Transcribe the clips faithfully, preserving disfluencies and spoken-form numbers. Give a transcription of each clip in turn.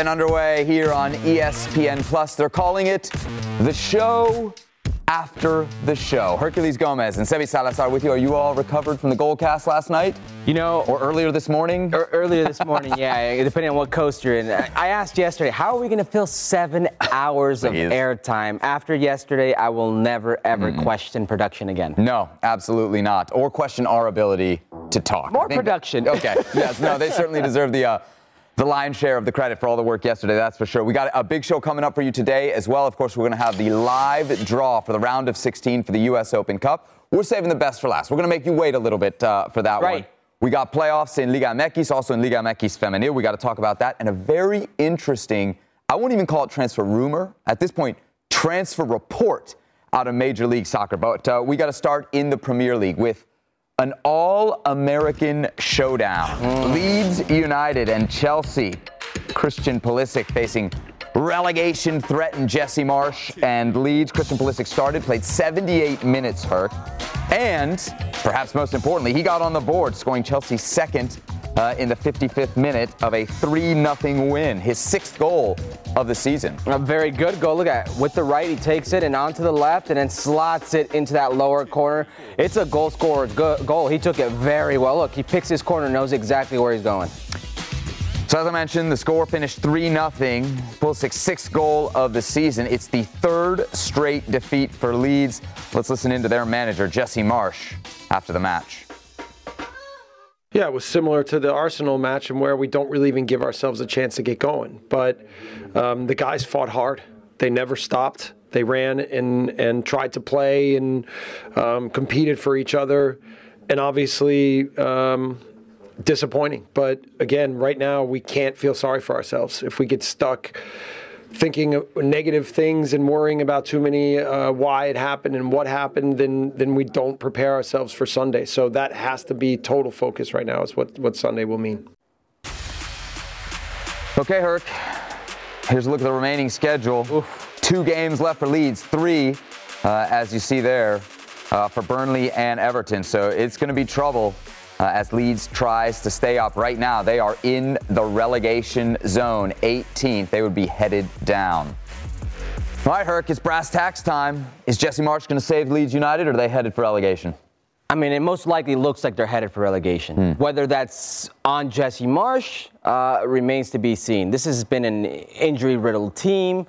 and underway here on E S P N Plus. They're calling it The Show After the Show. Herculez Gomez and Sebi Salazar with you. Are you all recovered from the Gold Cast last night? You know, or earlier this morning? Or earlier this morning, yeah, depending on what coast you're in. I asked yesterday, how are we going to fill seven hours of airtime? After yesterday, I will never, ever mm. question production again. No, absolutely not. Or question our ability to talk. More production. Okay, yes, no, they certainly deserve the... Uh, The lion's share of the credit for all the work yesterday, that's for sure. We got a big show coming up for you today as well. Of course, we're going to have the live draw for the round of sixteen for the U S Open Cup. We're saving the best for last. We're going to make you wait a little bit uh, for that right. one. We got playoffs in Liga M X, also in Liga M X Femenil. We got to talk about that. And a very interesting, I won't even call it transfer rumor. At this point, transfer report out of Major League Soccer. But uh, we got to start in the Premier League with an all-American showdown. Mm. Leeds United and Chelsea. Christian Pulisic facing relegation-threatened Jesse Marsch. And Leeds, Christian Pulisic started, played seventy-eight minutes, Herc. And, perhaps most importantly, he got on the board, scoring Chelsea's second uh, in the fifty-fifth minute of a three nothing win. His sixth goal of the season. A very good goal. Look at it. With the right, he takes it and onto the left and then slots it into that lower corner. It's a goal scorer's go- goal. He took it very well. Look, he picks his corner, knows exactly where he's going. So as I mentioned, the score finished three nothing. Pulisic's sixth goal of the season. It's the third straight defeat for Leeds. Let's listen into their manager, Jesse Marsch, after the match. Yeah, it was similar to the Arsenal match, and where we don't really even give ourselves a chance to get going. But um, the guys fought hard. They never stopped. They ran and, and tried to play and um, competed for each other. And obviously, um, disappointing. But again, right now, we can't feel sorry for ourselves. If we get stuck thinking of negative things and worrying about too many uh, why it happened and what happened, then then we don't prepare ourselves for Sunday. So that has to be total focus right now is what, what Sunday will mean. Okay, Herc. Here's a look at the remaining schedule. Oof. Two games left for Leeds, three, uh, as you see there, uh, for Burnley and Everton. So it's going to be trouble uh, as Leeds tries to stay up. Right now, they are in the relegation zone, eighteenth. They would be headed down. All right, Herc, it's brass tacks time. Is Jesse Marsch going to save Leeds United, or are they headed for relegation? I mean, it most likely looks like they're headed for relegation. Mm. Whether that's on Jesse Marsch uh, remains to be seen. This has been an injury-riddled team.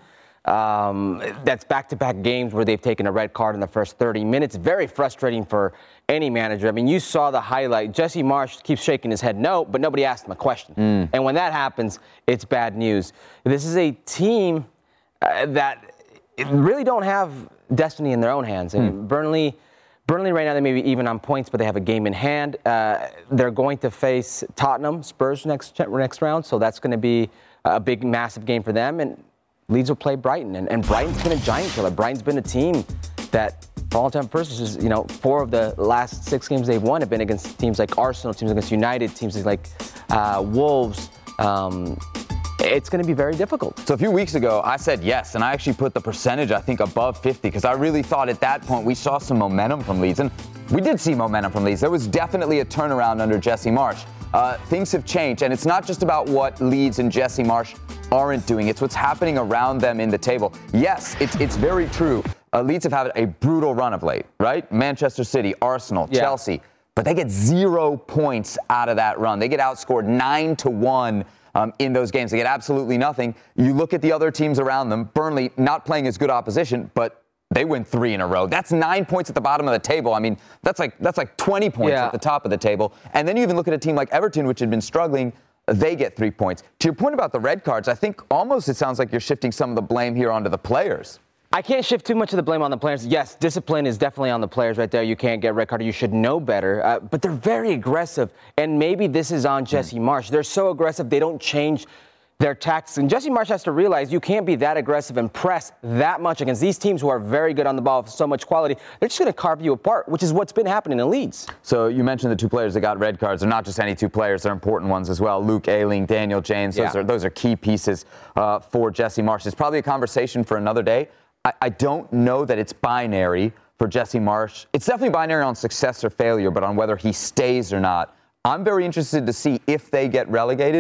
Um, that's back-to-back games where they've taken a red card in the first thirty minutes. Very frustrating for any manager. I mean, you saw the highlight. Jesse Marsch keeps shaking his head no, but nobody asked him a question. Mm. And when that happens, it's bad news. This is a team uh, that really don't have destiny in their own hands. I mean, mm. Burnley... Burnley right now, they may be even on points, but they have a game in hand. Uh, they're going to face Tottenham, Spurs next next round, so that's going to be a big, massive game for them. And Leeds will play Brighton, and, and Brighton's been a giant killer. Brighton's been a team that, for all time purposes, you know, four of the last six games they've won have been against teams like Arsenal, teams against United, teams like uh, Wolves. Um, It's going to be very difficult. So a few weeks ago, I said yes, and I actually put the percentage, I think, above fifty, because I really thought at that point we saw some momentum from Leeds. And we did see momentum from Leeds. There was definitely a turnaround under Jesse Marsch. Uh, things have changed, and it's not just about what Leeds and Jesse Marsch aren't doing. It's what's happening around them in the table. Yes, it's it's very true. Uh, Leeds have had a brutal run of late, right? Manchester City, Arsenal, yeah. Chelsea. But they get zero points out of that run. They get outscored nine to one. Um, in those games. They get absolutely nothing. You look at the other teams around them, Burnley not playing as good opposition, but they win three in a row. That's nine points at the bottom of the table. I mean, that's like that's like twenty points yeah. at the top of the table. And then you even look at a team like Everton, which had been struggling. They get three points. To your point about the red cards, I think almost it sounds like you're shifting some of the blame here onto the players. I can't shift too much of the blame on the players. Yes, discipline is definitely on the players right there. You can't get red card. You should know better. Uh, but they're very aggressive. And maybe this is on Jesse mm. Marsch. They're so aggressive, they don't change their tactics. And Jesse Marsch has to realize you can't be that aggressive and press that much against these teams who are very good on the ball with so much quality. They're just going to carve you apart, which is what's been happening in Leeds. So you mentioned the two players that got red cards. They're not just any two players. They're important ones as well. Luke Ayling, Daniel James. Those, yeah. are, those are key pieces uh, for Jesse Marsch. It's probably a conversation for another day. I, I don't know that it's binary for Jesse Marsch. It's definitely binary on success or failure, but on whether he stays or not. I'm very interested to see if they get relegated,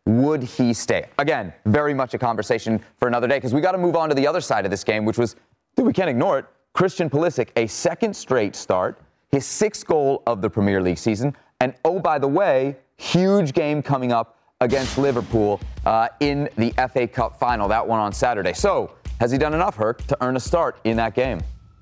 Would he stay? Again, very much a conversation for another day because we got to move on to the other side of this game, which was, dude, we can't ignore it. Christian Pulisic, a second straight start, his sixth goal of the Premier League season. And oh, by the way, huge game coming up against Liverpool uh, in the F A Cup final, that one on Saturday. So, has he done enough, Herc, to earn a start in that game?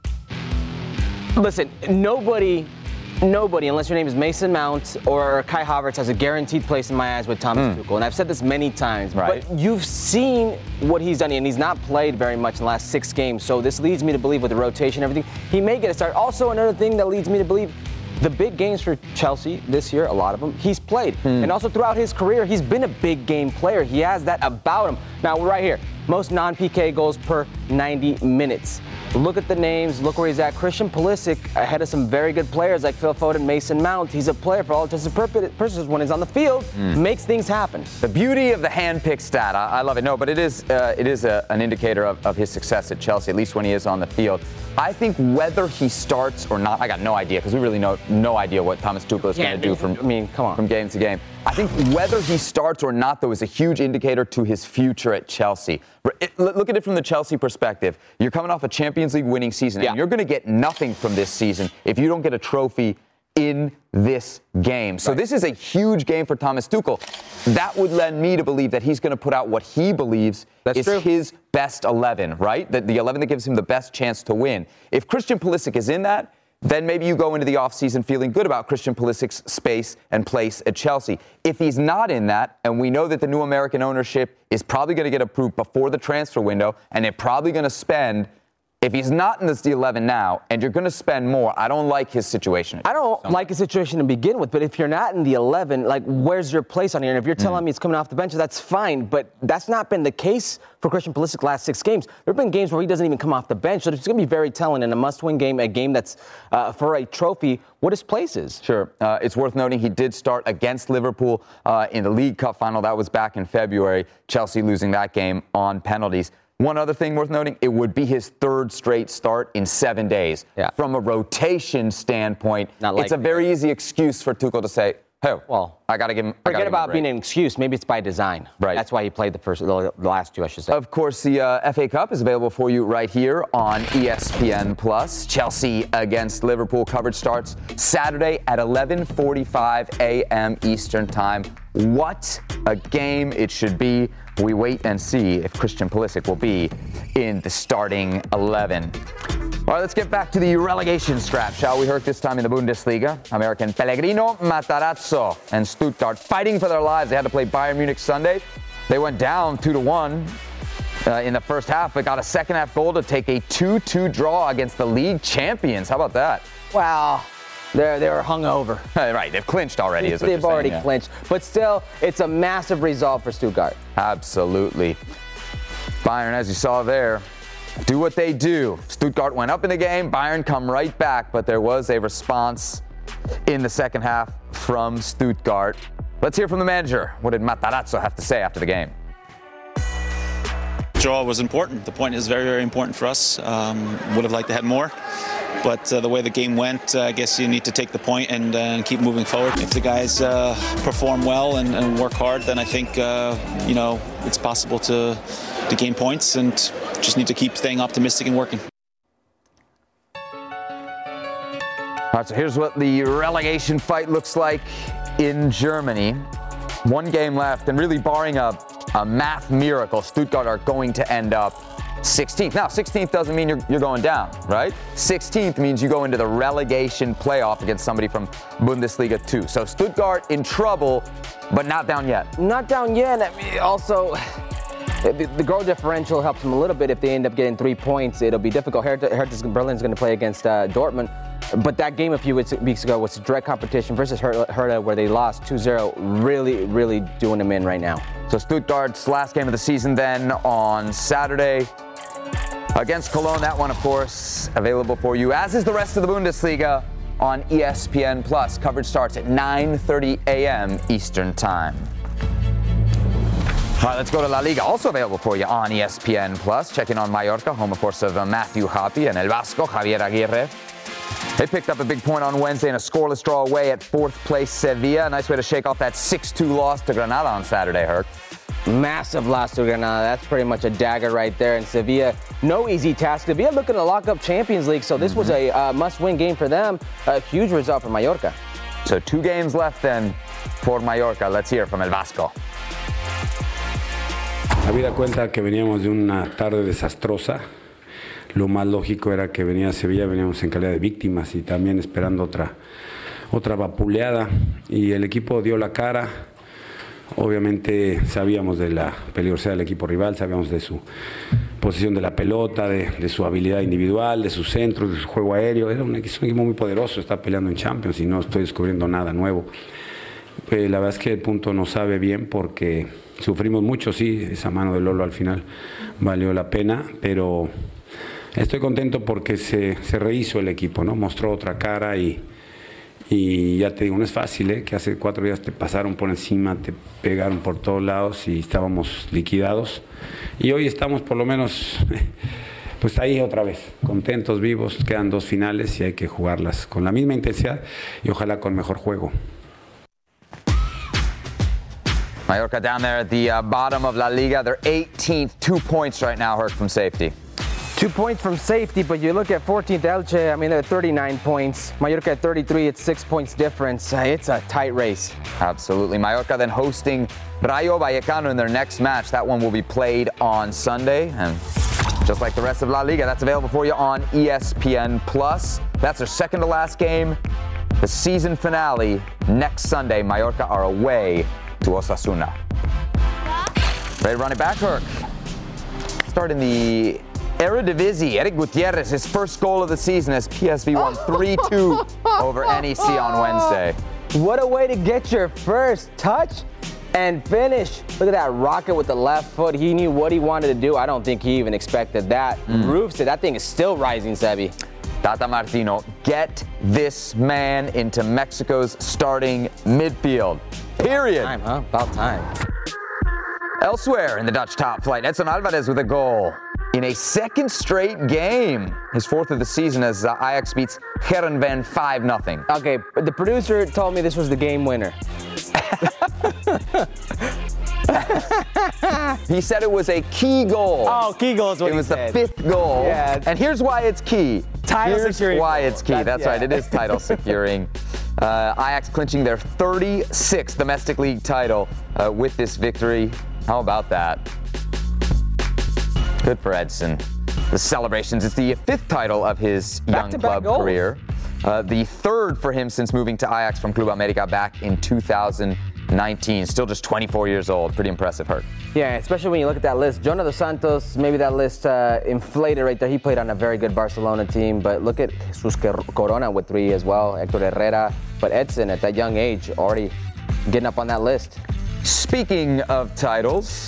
Listen, nobody, nobody, unless your name is Mason Mount or Kai Havertz, has a guaranteed place in my eyes with Thomas mm. Tuchel. And I've said this many times, right. But you've seen what he's done, and he's not played very much in the last six games. So this leads me to believe with the rotation and everything, he may get a start. Also, another thing that leads me to believe, the big games for Chelsea this year, a lot of them, he's played. Mm. And also throughout his career, he's been a big game player. He has that about him. Now, right here, most non-P K goals per ninety minutes. Look at the names. Look where he's at. Christian Pulisic ahead of some very good players like Phil Foden, Mason Mount. He's a player for all intents and purposes when he's on the field, mm. makes things happen. The beauty of the hand-picked stat, I, I love it. No, but it is uh, it is a, an indicator of, of his success at Chelsea, at least when he is on the field. I think whether he starts or not, I got no idea because we really know no idea what Thomas Tuchel is yeah, going to do from I mean, come on. from game to game. I think whether he starts or not, though, is a huge indicator to his future at Chelsea. It, look at it from the Chelsea perspective. You're coming off a Champions League winning season, yeah. and you're going to get nothing from this season if you don't get a trophy in this game. So right. this is a huge game for Thomas Tuchel. That would lend me to believe that he's going to put out what he believes That's is true. his best eleven, right? The, the eleven that gives him the best chance to win. If Christian Pulisic is in that, then maybe you go into the offseason feeling good about Christian Pulisic's space and place at Chelsea. If he's not in that, and we know that the new American ownership is probably going to get approved before the transfer window, and they're probably going to spend, if he's not in this the eleven now, and you're going to spend more, I don't like his situation. I don't so like his situation to begin with, but if you're not in the eleven, like, where's your place on here? And if you're telling mm. me he's coming off the bench, that's fine, but that's not been the case for Christian Pulisic last six games. There have been games where he doesn't even come off the bench, so it's going to be very telling in a must-win game, a game that's uh, for a trophy, what his place is. Sure. Uh, it's worth noting he did start against Liverpool uh, in the League Cup final. That was back in February. Chelsea losing that game on penalties. One other thing worth noting, it would be his third straight start in seven days. Yeah. From a rotation standpoint, Not it's a very easy excuse for Tuchel to say, hey, well, I got to give him Forget give about him being an excuse. Maybe it's by design. Right. That's why he played the first, the last two, I should say. Of course, the uh, F A Cup is available for you right here on E S P N Plus. Chelsea against Liverpool coverage starts Saturday at eleven forty-five a.m. Eastern Time. What a game it should be. We wait and see if Christian Pulisic will be in the starting eleven. All right, let's get back to the relegation scrap, shall we? Heard this time in the Bundesliga. American Pellegrino, Matarazzo, and Stuttgart fighting for their lives. They had to play Bayern Munich Sunday. They went down two to one uh, in the first half, but got a second half goal to take a two two draw against the league champions. How about that? Wow. They're, they were hungover. Right, they've clinched already, is what They've you're already saying, yeah. clinched. But still, it's a massive result for Stuttgart. Absolutely. Bayern, as you saw there, do what they do. Stuttgart went up in the game. Bayern come right back, but there was a response in the second half from Stuttgart. Let's hear from the manager. What did Matarazzo have to say after the game? Draw was important. The point is very, very important for us. Um, would have liked to have more. But uh, the way the game went, uh, I guess you need to take the point and, uh, and keep moving forward. If the guys uh, perform well and, and work hard, then I think uh, you know it's possible to to gain points, and just need to keep staying optimistic and working. All right, so here's what the relegation fight looks like in Germany. One game left, and really barring a, a math miracle, Stuttgart are going to end up sixteenth. Now, sixteenth doesn't mean you're, you're going down, right? sixteenth means you go into the relegation playoff against somebody from Bundesliga two. So Stuttgart in trouble, but not down yet. Not down yet. I mean, also, the, the goal differential helps them a little bit. If they end up getting three points, it'll be difficult. Hertha, Hertha Berlin's going to play against uh, Dortmund. But that game a few weeks ago was a direct competition versus Hertha, where they lost two zero. Really, really doing them in right now. So Stuttgart's last game of the season then on Saturday against Cologne. That one, of course, available for you, as is the rest of the Bundesliga on E S P N Plus. Coverage starts at nine thirty a.m. Eastern Time. All right, let's go to La Liga, also available for you on E S P N Plus. Checking on Mallorca, home, of course, of uh, Matthew Hoppe and El Vasco, Javier Aguirre. They picked up a big point on Wednesday in a scoreless draw away at fourth place Sevilla. A nice way to shake off that six two loss to Granada on Saturday, Herc. Massive loss to Granada. That's pretty much a dagger right there. And Sevilla, no easy task. Sevilla looking to lock up Champions League, so this mm-hmm. was a uh, must-win game for them. A huge result for Mallorca. So two games left then for Mallorca. Let's hear from El Vasco. Habida cuenta que veníamos de una tarde desastrosa. Lo más lógico era que venía Sevilla, veníamos en calidad de víctimas y también esperando otra, otra vapuleada. Y el equipo dio la cara. Obviamente sabíamos de la peligrosidad del equipo rival, sabíamos de su posición de la pelota, de, de su habilidad individual, de sus centros, de su juego aéreo. Era un, es un equipo muy poderoso, está peleando en Champions y no estoy descubriendo nada nuevo. Eh, la verdad es que el punto no sabe bien porque sufrimos mucho, sí, esa mano de Lolo al final valió la pena, pero estoy contento porque se, se rehizo el equipo, ¿no? Mostró otra cara y, y ya te digo, no es fácil, ¿eh? Que hace cuatro días te pasaron por encima, te pegaron por todos lados y estábamos liquidados. Y hoy estamos por lo menos pues ahí otra vez, contentos, vivos, quedan dos finales y hay que jugarlas con la misma intensidad y ojalá con mejor juego. Mallorca down there at the uh, bottom of La Liga. They're eighteenth, two points right now, Herc, from safety. Two points from safety, but you look at fourteenth Elche, I mean, they're thirty-nine points. Mallorca at thirty-three, it's six points difference. Uh, it's a tight race. Absolutely. Mallorca then hosting Rayo Vallecano in their next match. That one will be played on Sunday. And just like the rest of La Liga, that's available for you on E S P N Plus. That's their second to last game. The season finale next Sunday. Mallorca are away to Osasuna. Ready to run it back, Herc? Starting the Eredivisie, Eric Gutierrez, his first goal of the season as P S V won three two over N E C on Wednesday. What a way to get your first touch and finish. Look at that rocket with the left foot. He knew what he wanted to do. I don't think he even expected that. Mm. Roofs it. That thing is still rising, Sebi. Tata Martino, get this man into Mexico's starting midfield. Period. About time, huh? About time. Elsewhere in the Dutch top flight, Edson Alvarez with a goal in a second straight game. His fourth of the season as uh, Ajax beats Heerenveen five nothing. Okay, the producer told me this was the game winner. He said it was a key goal. Oh, key goal is what he said. It was said. the fifth goal. Yeah. And here's why it's key. Title here's securing. why goal. it's key. That's, That's yeah. right. It is title securing. Uh, Ajax clinching their thirty-sixth domestic league title uh, with this victory. How about that? Good for Edson. The celebrations. It's the fifth title of his young club goals. career. Uh, the third for him since moving to Ajax from Club America back in two thousand nineteen. Still just twenty-four years old. Pretty impressive, Herc. Yeah, especially when you look at that list. Jonah dos Santos, maybe that list uh, inflated right there. He played on a very good Barcelona team, but look at Jesus Corona with three as well, Hector Herrera. But Edson, at that young age, already getting up on that list. Speaking of titles,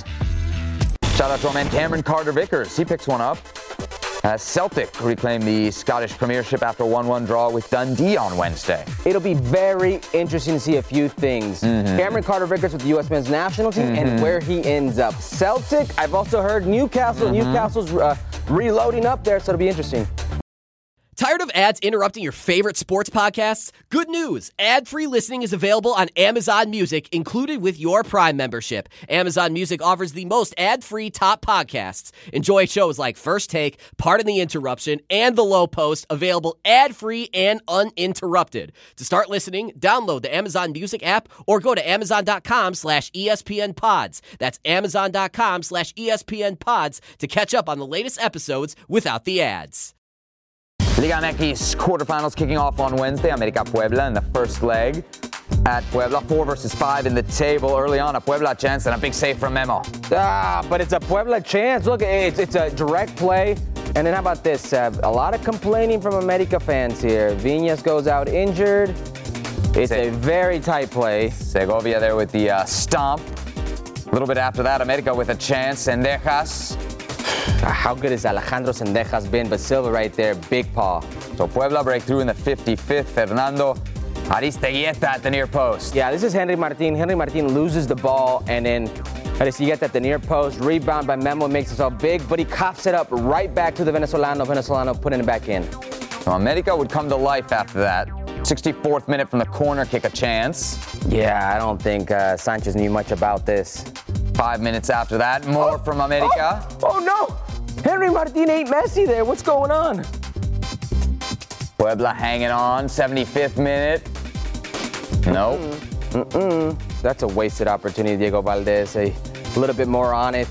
shout out to our man Cameron Carter-Vickers. He picks one up. As Celtic reclaim the Scottish Premiership after a one one draw with Dundee on Wednesday. It'll be very interesting to see a few things. Mm-hmm. Cameron Carter-Vickers with the U S men's national team mm-hmm. and where he ends up. Celtic, I've also heard Newcastle. Mm-hmm. Newcastle's uh, reloading up there, so it'll be interesting. Tired of ads interrupting your favorite sports podcasts? Good news! Ad-free listening is available on Amazon Music, included with your Prime membership. Amazon Music offers the most ad-free top podcasts. Enjoy shows like First Take, Pardon the Interruption, and The Low Post, available ad-free and uninterrupted. To start listening, download the Amazon Music app or go to amazon.com slash ESPN pods. That's amazon.com slash ESPN pods to catch up on the latest episodes without the ads. Liga M X quarterfinals kicking off on Wednesday. América Puebla in the first leg at Puebla. Four versus five in the table. Early on, a Puebla chance and a big save from Memo. Ah, but it's a Puebla chance. Look, it's, it's a direct play. And then how about this, Seb? A lot of complaining from América fans here. Viñas goes out injured. It's Se- a very tight play. Segovia there with the uh, stomp. A little bit after that, América with a chance. Cendejas. How good has Alejandro Cendejas been? But Silva right there, big paw. So Puebla break through in the fifty-fifth. Fernando Aristeguieta at the near post. Yeah, this is Henry Martin. Henry Martin loses the ball, and then Aristeguieta at the near post. Rebound by Memo, makes himself big, but he coughs it up right back to the Venezolano. Venezolano putting it back in. So America would come to life after that. sixty-fourth minute from the corner kick, a chance. Yeah, I don't think uh, Sanchez knew much about this. Five minutes after that, more oh, from America. Oh, oh no! Henry Martin ain't Messi there. What's going on? Puebla hanging on, seventy-fifth minute. Nope. Mm-mm. That's a wasted opportunity, Diego Valdez. A little bit more on it.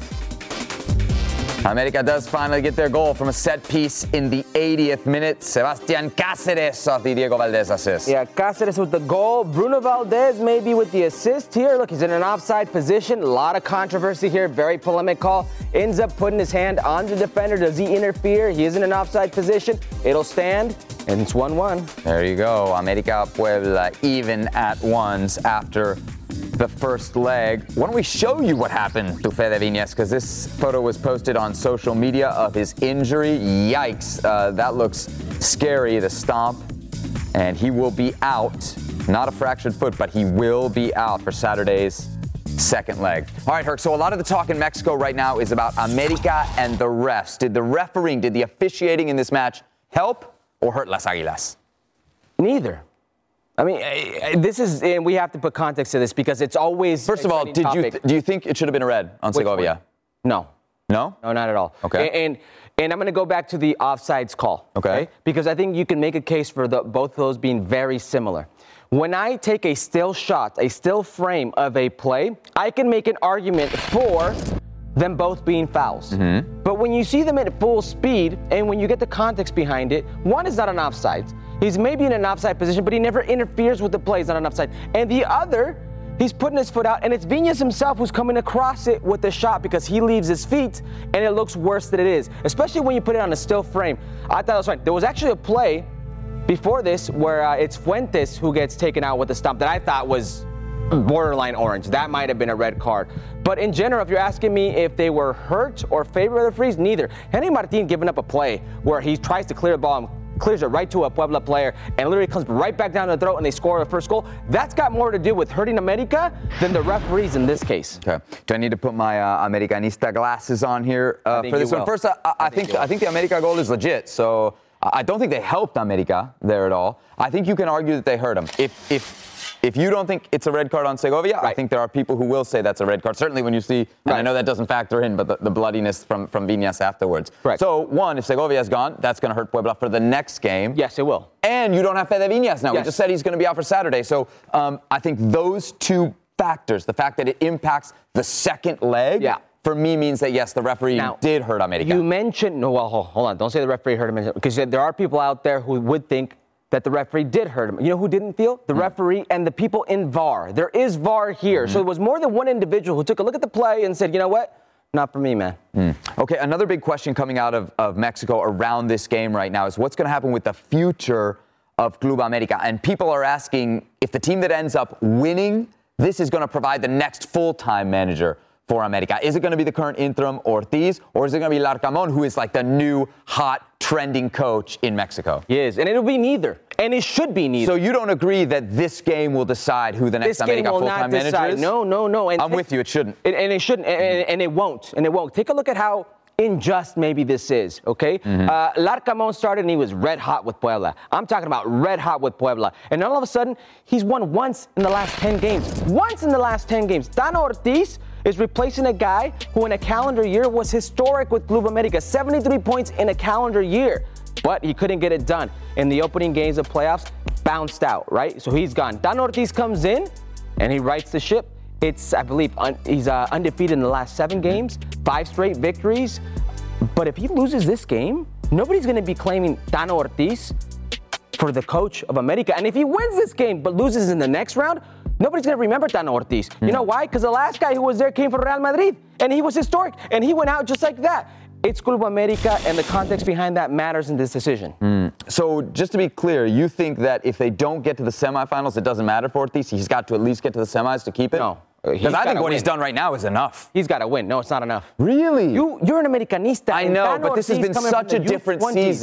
America does finally get their goal from a set piece in the eightieth minute. Sebastián Cáceres off the Diego Valdez assist. Yeah, Cáceres with the goal. Bruno Valdez maybe with the assist here. Look, he's in an offside position. A lot of controversy here. Very polemic call. Ends up putting his hand on the defender. Does he interfere? He is in an offside position. It'll stand, and it's one one. There you go. America Puebla even at ones after the first leg. Why don't we show you what happened to Fede Viñas, because this photo was posted on social media of his injury. Yikes, uh, that looks scary, the stomp. And he will be out, not a fractured foot, but he will be out for Saturday's second leg. All right, Herc, so a lot of the talk in Mexico right now is about America and the refs. Did the refereeing, did the officiating in this match help or hurt Las Águilas? Neither. I mean, this is, and we have to put context to this because it's always. First of all, did you th- do you think it should have been a red on Which Segovia? one? No. No? No, not at all. Okay. And and, and I'm going to go back to the offsides call. Okay. okay. Because I think you can make a case for the, both of those being very similar. When I take a still shot, a still frame of a play, I can make an argument for them both being fouls. Mm-hmm. But when you see them at full speed and when you get the context behind it, one is not an offside. He's maybe in an offside position, but he never interferes with the play. He's not an offside. And the other, he's putting his foot out, and it's Viñas himself who's coming across it with the shot because he leaves his feet, and it looks worse than it is, especially when you put it on a still frame. I thought it was fine. There was actually a play before this where uh, it's Fuentes who gets taken out with a stomp that I thought was borderline orange. That might have been a red card. But in general, if you're asking me if they were hurt or favored the referees, neither. Henry Martin giving up a play where he tries to clear the ball and clears it right to a Puebla player and literally comes right back down the throat and they score the first goal. That's got more to do with hurting America than the referees in this case. Okay. Do I need to put my uh, Americanista glasses on here uh, for this one? Will. First, I, I, I think, think I think the America goal is legit. So I don't think they helped America there at all. I think you can argue that they hurt them. If if If you don't think it's a red card on Segovia, right. I think there are people who will say that's a red card. Certainly when you see, and right. I know that doesn't factor in, but the, the bloodiness from, from Viñas afterwards. Right. So, one, if Segovia's gone, that's going to hurt Puebla for the next game. Yes, it will. And you don't have Fede Viñas now. Yes. We just said he's going to be out for Saturday. So, um, I think those two factors, the fact that it impacts the second leg, yeah. for me means that, yes, the referee now, did hurt America. You mentioned, no, well, hold on. Don't say the referee hurt him. Because there are people out there who would think that the referee did hurt him. You know who didn't feel? The mm. referee and the people in V A R. There is V A R here. Mm-hmm. So it was more than one individual who took a look at the play and said, you know what? Not for me, man. Mm. Okay, another big question coming out of, of Mexico around this game right now is what's going to happen with the future of Club America? And people are asking if the team that ends up winning, this is going to provide the next full-time manager for America. Is it going to be the current interim Ortiz, or is it going to be Larcamón, who is like the new, hot, trending coach in Mexico? Yes, and it'll be neither. And it should be neither. So you don't agree that this game will decide who the next this America full-time manager decide. is? No, no, no. And I'm take, with you. It shouldn't. And, and it shouldn't. And, and it won't. And it won't. Take a look at how unjust maybe this is, okay? Mm-hmm. Uh, Larcamón started and he was red hot with Puebla. I'm talking about red hot with Puebla. And all of a sudden, he's won once in the last ten games. Once in the last ten games. Tano Ortiz is replacing a guy who in a calendar year was historic with Club America. seventy-three points in a calendar year. But he couldn't get it done. In the opening games of playoffs, bounced out, right? So he's gone. Tano Ortiz comes in and he rights the ship. It's, I believe, un- he's uh, undefeated in the last seven games, five straight victories. But if he loses this game, nobody's going to be claiming Tano Ortiz for the coach of America. And if he wins this game but loses in the next round, nobody's going to remember Tano Ortiz. Mm. You know why? Because the last guy who was there came from Real Madrid, and he was historic, and he went out just like that. It's Club America, and the context behind that matters in this decision. Mm. So just to be clear, you think that if they don't get to the semifinals, it doesn't matter for Ortiz? He's got to at least get to the semis to keep it? No. Because I think what win. he's done right now is enough. He's got to win. No, it's not enough. Really? You, you're an Americanista. I know, but this has been such a different twenties. season.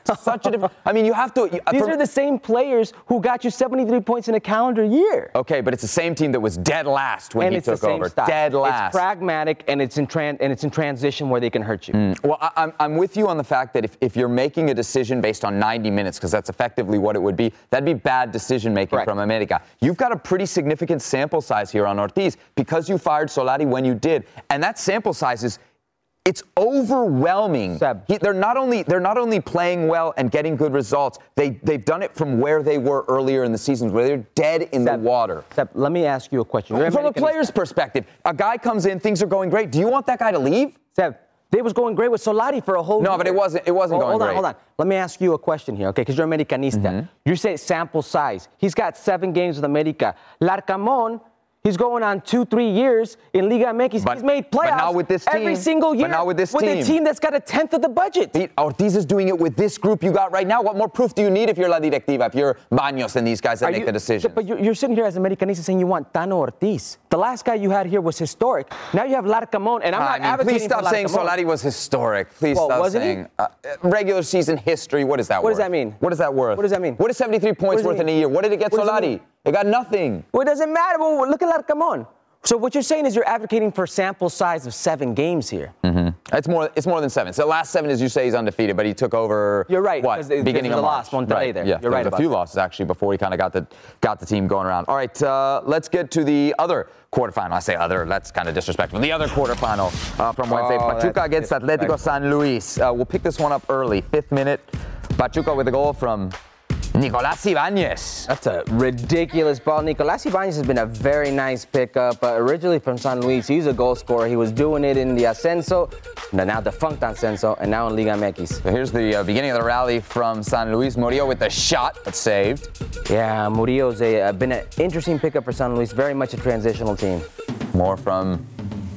Such a different. I mean, you have to. You, These from, are the same players who got you seventy-three points in a calendar year. Okay, but it's the same team that was dead last when and he it's took the same over. Style. Dead last. It's pragmatic and it's in tran- and it's in transition where they can hurt you. Mm. Well, I, I'm I'm with you on the fact that if, if you're making a decision based on ninety minutes, because that's effectively what it would be, that'd be bad decision making Correct. from America. You've got a pretty significant sample size here on Ortiz because you fired Solari when you did, and that sample size is. It's overwhelming. He, they're not only they're not only playing well and getting good results. They they've done it from where they were earlier in the season, where they're dead in Seb, the water. Seb, let me ask you a question. You're From a player's perspective, a guy comes in, things are going great. Do you want that guy to leave? Seb, they was going great with Solari for a whole No, year. but it wasn't. It wasn't oh, going hold on, great. Hold on, Let me ask you a question here, okay? Because you're Americanista. Mm-hmm. You say sample size. He's got seven games with America. Larcamón. He's going on two, three years in Liga M X. But, He's made playoffs but not with this team. every single year. But not with this with team. With a team that's got a tenth of the budget. Pete, Ortiz is doing it with this group you got right now. What more proof do you need if you're La Directiva, if you're Baños and these guys that Are make you, the decision? But you're, you're sitting here as Americanista saying you want Tano Ortiz. The last guy you had here was historic. Now you have Larcamón, and I'm not I mean, advocating please stop for saying Larcamón. Solari was historic. Please Well, stop wasn't he? saying uh, regular season history. What is that What worth? does that mean? What is that worth? What does that mean? What is seventy-three points What does worth it in a mean? year? What did it get What does it Solari? mean? It got nothing. Well, it doesn't matter. Well, look at Larcamón. So what you're saying is you're advocating for sample size of seven games here. Mm-hmm. It's more. It's more than seven. So the last seven, as you say, he's undefeated, but he took over. You're right. What? They, Beginning of the March. loss, Monterrey right. there. Yeah, You're there right was about a few that. losses actually before he kind of got the got the team going around. All right, uh, let's get to the other quarterfinal. I say other. That's kind of disrespectful. The other quarterfinal uh, from Wednesday, Oh, Pachuca against Atlético San Luis. Uh, we'll pick this one up early, fifth minute. Pachuca with a goal from Nicolás Ibáñez. That's a ridiculous ball. Nicolás Ibáñez has been a very nice pickup. Uh, originally from San Luis, he's a goal scorer. He was doing it in the Ascenso, the now defunct Ascenso, and now in Liga M X. So here's the uh, beginning of the rally from San Luis. Murillo with the shot, but saved. Yeah, Murillo's a, uh, been an interesting pickup for San Luis. Very much a transitional team. More from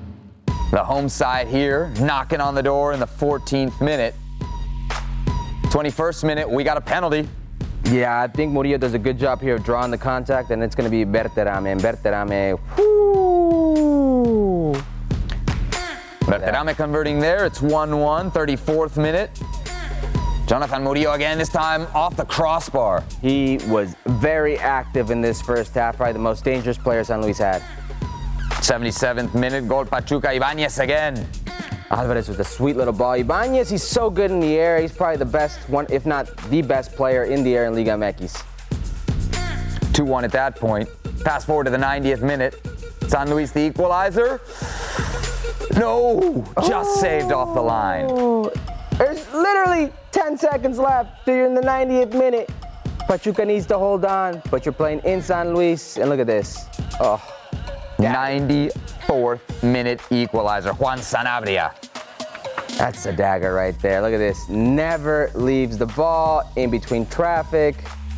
the home side here, knocking on the door in the fourteenth minute. twenty-first minute, we got a penalty. Yeah, I think Murillo does a good job here of drawing the contact, and it's going to be Berterame. And Berterame, whoo! Berterame converting there. It's one one, thirty-fourth minute. Jonathan Murillo again, this time off the crossbar. He was very active in this first half, probably the most dangerous player San Luis had. seventy-seventh minute, goal Pachuca, Ibáñez again. Alvarez with a sweet little ball. Ibáñez, he's so good in the air. He's probably the best one, if not the best player in the air in Liga M X. two one at that point. Fast forward to the ninetieth minute. San Luis the equalizer. No, just oh. saved off the line. There's literally ten seconds left. You're in the ninetieth minute. Pachuca needs to hold on, but you're playing in San Luis, and look at this. Oh. ninety-fourth minute equalizer. Juan Sanabria. That's a dagger right there. Look at this. Never leaves the ball in between traffic.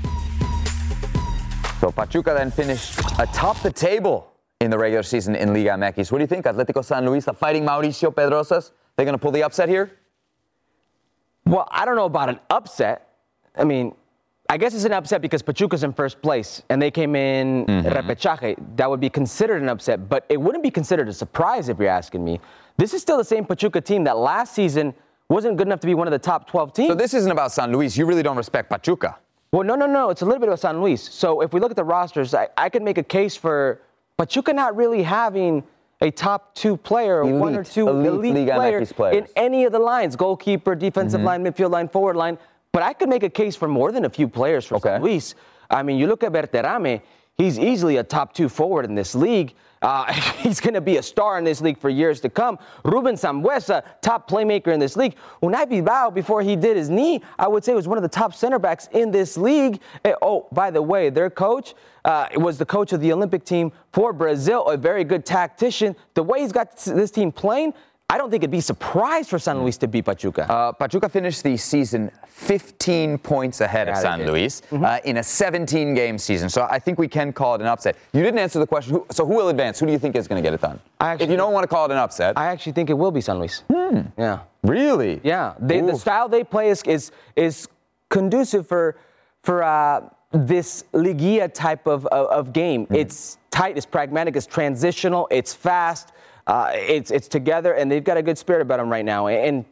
So Pachuca then finished atop the table in the regular season in Liga M X. What do you think? Atlético San Luis, the fighting Mauricio Pedrosas, they're going to pull the upset here? Well, I don't know about an upset. I mean, I guess it's an upset because Pachuca's in first place and they came in mm-hmm. repechaje. That would be considered an upset, but it wouldn't be considered a surprise if you're asking me. This is still the same Pachuca team that last season wasn't good enough to be one of the top twelve teams. So this isn't about San Luis. You really don't respect Pachuca. Well, no, no, no. It's a little bit about San Luis. So if we look at the rosters, I, I could make a case for Pachuca not really having a top two player, elite, one or two elite, elite players in any of the lines, goalkeeper, defensive mm-hmm. line, midfield line, forward line. But I could make a case for more than a few players for okay. San Luis. I mean, you look at Berterame, he's easily a top two forward in this league. Uh, he's going to be a star in this league for years to come. Ruben Sambuesa, top playmaker in this league. Unai Bilbao, before he did his knee, I would say was one of the top center backs in this league. Oh, by the way, their coach uh, was the coach of the Olympic team for Brazil, a very good tactician. The way he's got this team playing, I don't think it'd be surprised for San Luis to beat Pachuca. Uh, Pachuca finished the season fifteen points ahead yeah, of San Luis mm-hmm. uh, in a seventeen-game season. So I think we can call it an upset. You didn't answer the question. Who, so who will advance? Who do you think is going to get it done? Actually, if you don't want to call it an upset. I actually think it will be San Luis. Hmm. Yeah. Really? Yeah. They, the style they play is is, is conducive for for uh, this Liguilla type of, of, of game. Mm-hmm. It's tight, it's pragmatic, it's transitional, it's fast. Uh, it's it's together, and they've got a good spirit about them right now. And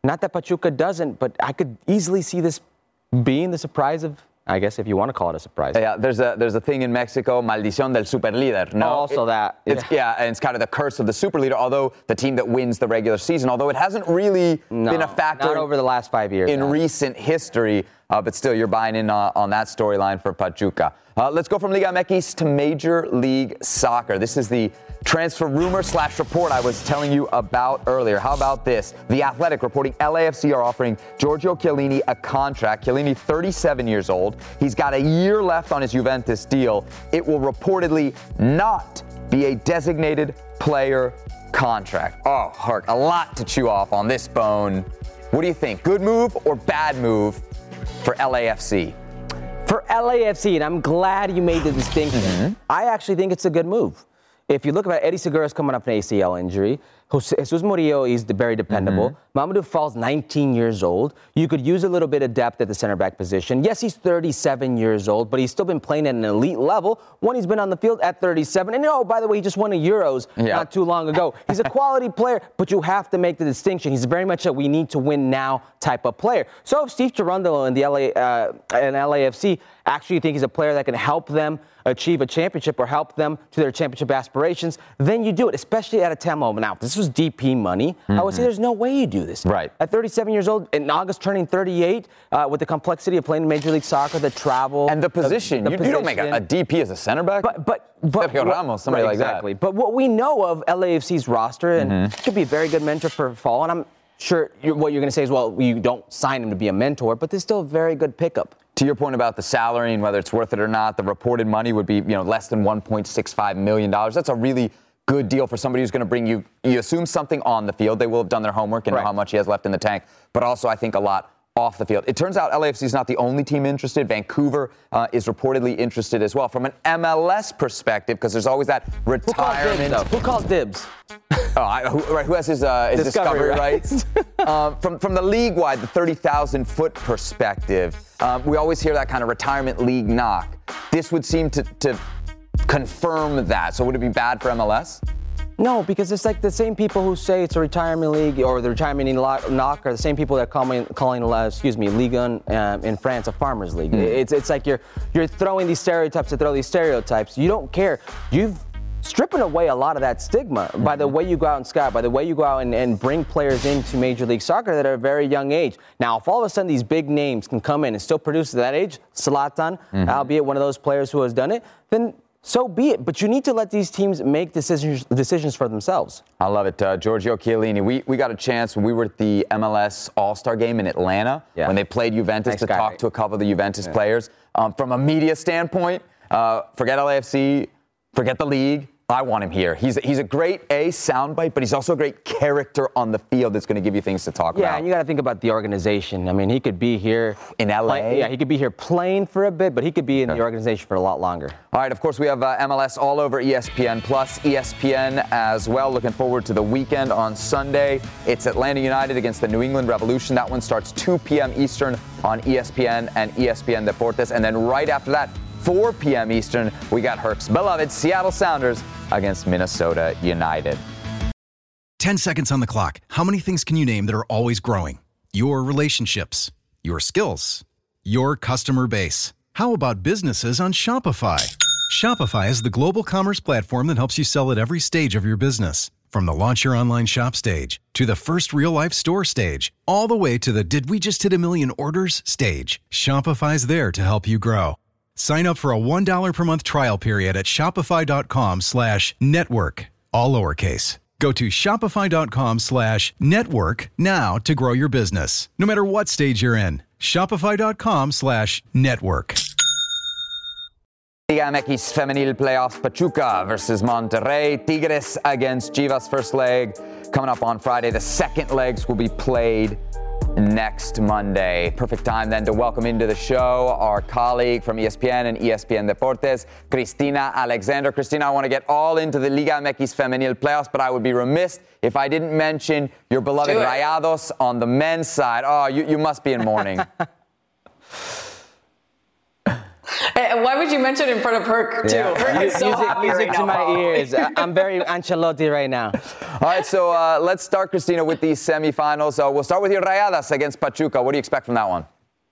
Not that Pachuca doesn't, but I could easily see this being the surprise of, I guess, if you want to call it a surprise. Yeah, there's a there's a thing in Mexico, maldición del superlíder. No, also it, that. It's, yeah, and it's kind of the curse of the superleader, although the team that wins the regular season, although it hasn't really no, been a factor not over the last five years. in man. recent history, uh, but still, you're buying in uh, on that storyline for Pachuca. Uh, let's go from Liga M X to Major League Soccer. This is the transfer rumor slash report I was telling you about earlier. How about this? The Athletic reporting L A F C are offering Giorgio Chiellini a contract. Chiellini, thirty-seven years old. He's got a year left on his Juventus deal. It will reportedly not be a designated player contract. Oh, Hark, a lot to chew off on this bone. What do you think? Good move or bad move for L A F C? For L A F C, and I'm glad you made the distinction, mm-hmm. I actually think it's a good move. If you look at Eddie Segura's coming up an A C L injury, Jesus Murillo is very dependable. Mm-hmm. Mamadou Fall's nineteen years old. You could use a little bit of depth at the center back position. Yes, he's thirty-seven years old, but he's still been playing at an elite level when he's been on the field at thirty-seven. And oh, by the way, he just won a Euros yeah. not too long ago. He's a quality player, but you have to make the distinction. He's very much a we need to win now type of player. So if Steve Cherundolo and the L A uh, and L A F C actually think he's a player that can help them achieve a championship or help them to their championship aspirations, then you do it, especially at a time of now. If this was D P money, mm-hmm. I would say there's no way you do this. Right. At thirty-seven years old, in August turning thirty-eight, uh, with the complexity of playing in Major League Soccer, the travel. And the position. The, the you, position. you don't make a, a D P as a center back. But, but, but Sergio what, Ramos, somebody right, like exactly. that. But what we know of L A F C's roster, and mm-hmm. could be a very good mentor for Fall, and I'm sure you're, what you're going to say is, well, you don't sign him to be a mentor, but there's still a very good pickup. To your point about the salary and whether it's worth it or not, the reported money would be, you know, less than one point six five million dollars. That's a really good deal for somebody who's going to bring you, you assume something on the field. They will have done their homework and right. know how much he has left in the tank, but also I think a lot off the field. It turns out L A F C is not the only team interested. Vancouver uh, is reportedly interested as well. From an M L S perspective, because there's always that retirement. Who calls dibs? Oh, I, who, right, who has his, uh, his discovery, discovery rights? um, from, from the league-wide, the thirty thousand foot perspective, um, we always hear that kind of retirement league knock. This would seem to, to confirm that. So would it be bad for M L S? No, because it's like the same people who say it's a retirement league or the retirement knock are the same people that call me, calling, uh, excuse me, Ligue one um, in France a farmers league. Mm. It's it's like you're you're throwing these stereotypes to throw these stereotypes. You don't care. You've stripping away a lot of that stigma mm-hmm. by the way you go out and scout, by the way you go out and, and bring players into Major League Soccer that are a very young age. Now, if all of a sudden these big names can come in and still produce at that age, Zlatan, mm-hmm. albeit one of those players who has done it, then so be it. But you need to let these teams make decisions decisions for themselves. I love it. Uh, Giorgio Chiellini, we, we got a chance when we were at the M L S All-Star game in Atlanta yeah. when they played Juventus nice to guy. talk to a couple of the Juventus yeah. players. Um, from a media standpoint, uh, forget L A F C, forget the league. I want him here. He's a, he's a great A soundbite, but he's also a great character on the field that's going to give you things to talk yeah, about. Yeah, and you got to think about the organization. I mean, he could be here in L A. Play, yeah, he could be here playing for a bit, but he could be in sure. the organization for a lot longer. All right, of course, we have uh, M L S all over E S P N Plus, E S P N as well. Looking forward to the weekend on Sunday. It's Atlanta United against the New England Revolution. That one starts two p.m. Eastern on E S P N and E S P N Deportes. And then right after that, four p.m. Eastern, we got Herc's beloved Seattle Sounders against Minnesota United. Ten seconds on the clock. How many things can you name that are always growing? Your relationships, your skills, your customer base. How about businesses on Shopify? Shopify is the global commerce platform that helps you sell at every stage of your business. From the launch your online shop stage, to the first real-life store stage, all the way to the did we just hit a million orders stage. Shopify's there to help you grow. Sign up for a one dollar per month trial period at shopify.com slash network, all lowercase. Go to shopify.com slash network now to grow your business, no matter what stage you're in. Shopify.com slash network. Liga M X Femenil Playoffs, Pachuca versus Monterrey. Tigres against Chivas, first leg coming up on Friday. The second legs will be played next Monday. Perfect time then to welcome into the show our colleague from E S P N and E S P N Deportes, Cristina Alexander. Cristina, I want to get all into the Liga M X Femenil playoffs, but I would be remiss if I didn't mention your beloved Rayados on the men's side. Oh, you, you must be in mourning. And why would you mention it in front of Herc, too? Yeah. Herc is so music, happy music right to now. my ears. I'm very Ancelotti right now. All right, so uh, let's start, Christina, with these semifinals. Uh, we'll start with your Rayadas against Pachuca. What do you expect from that one?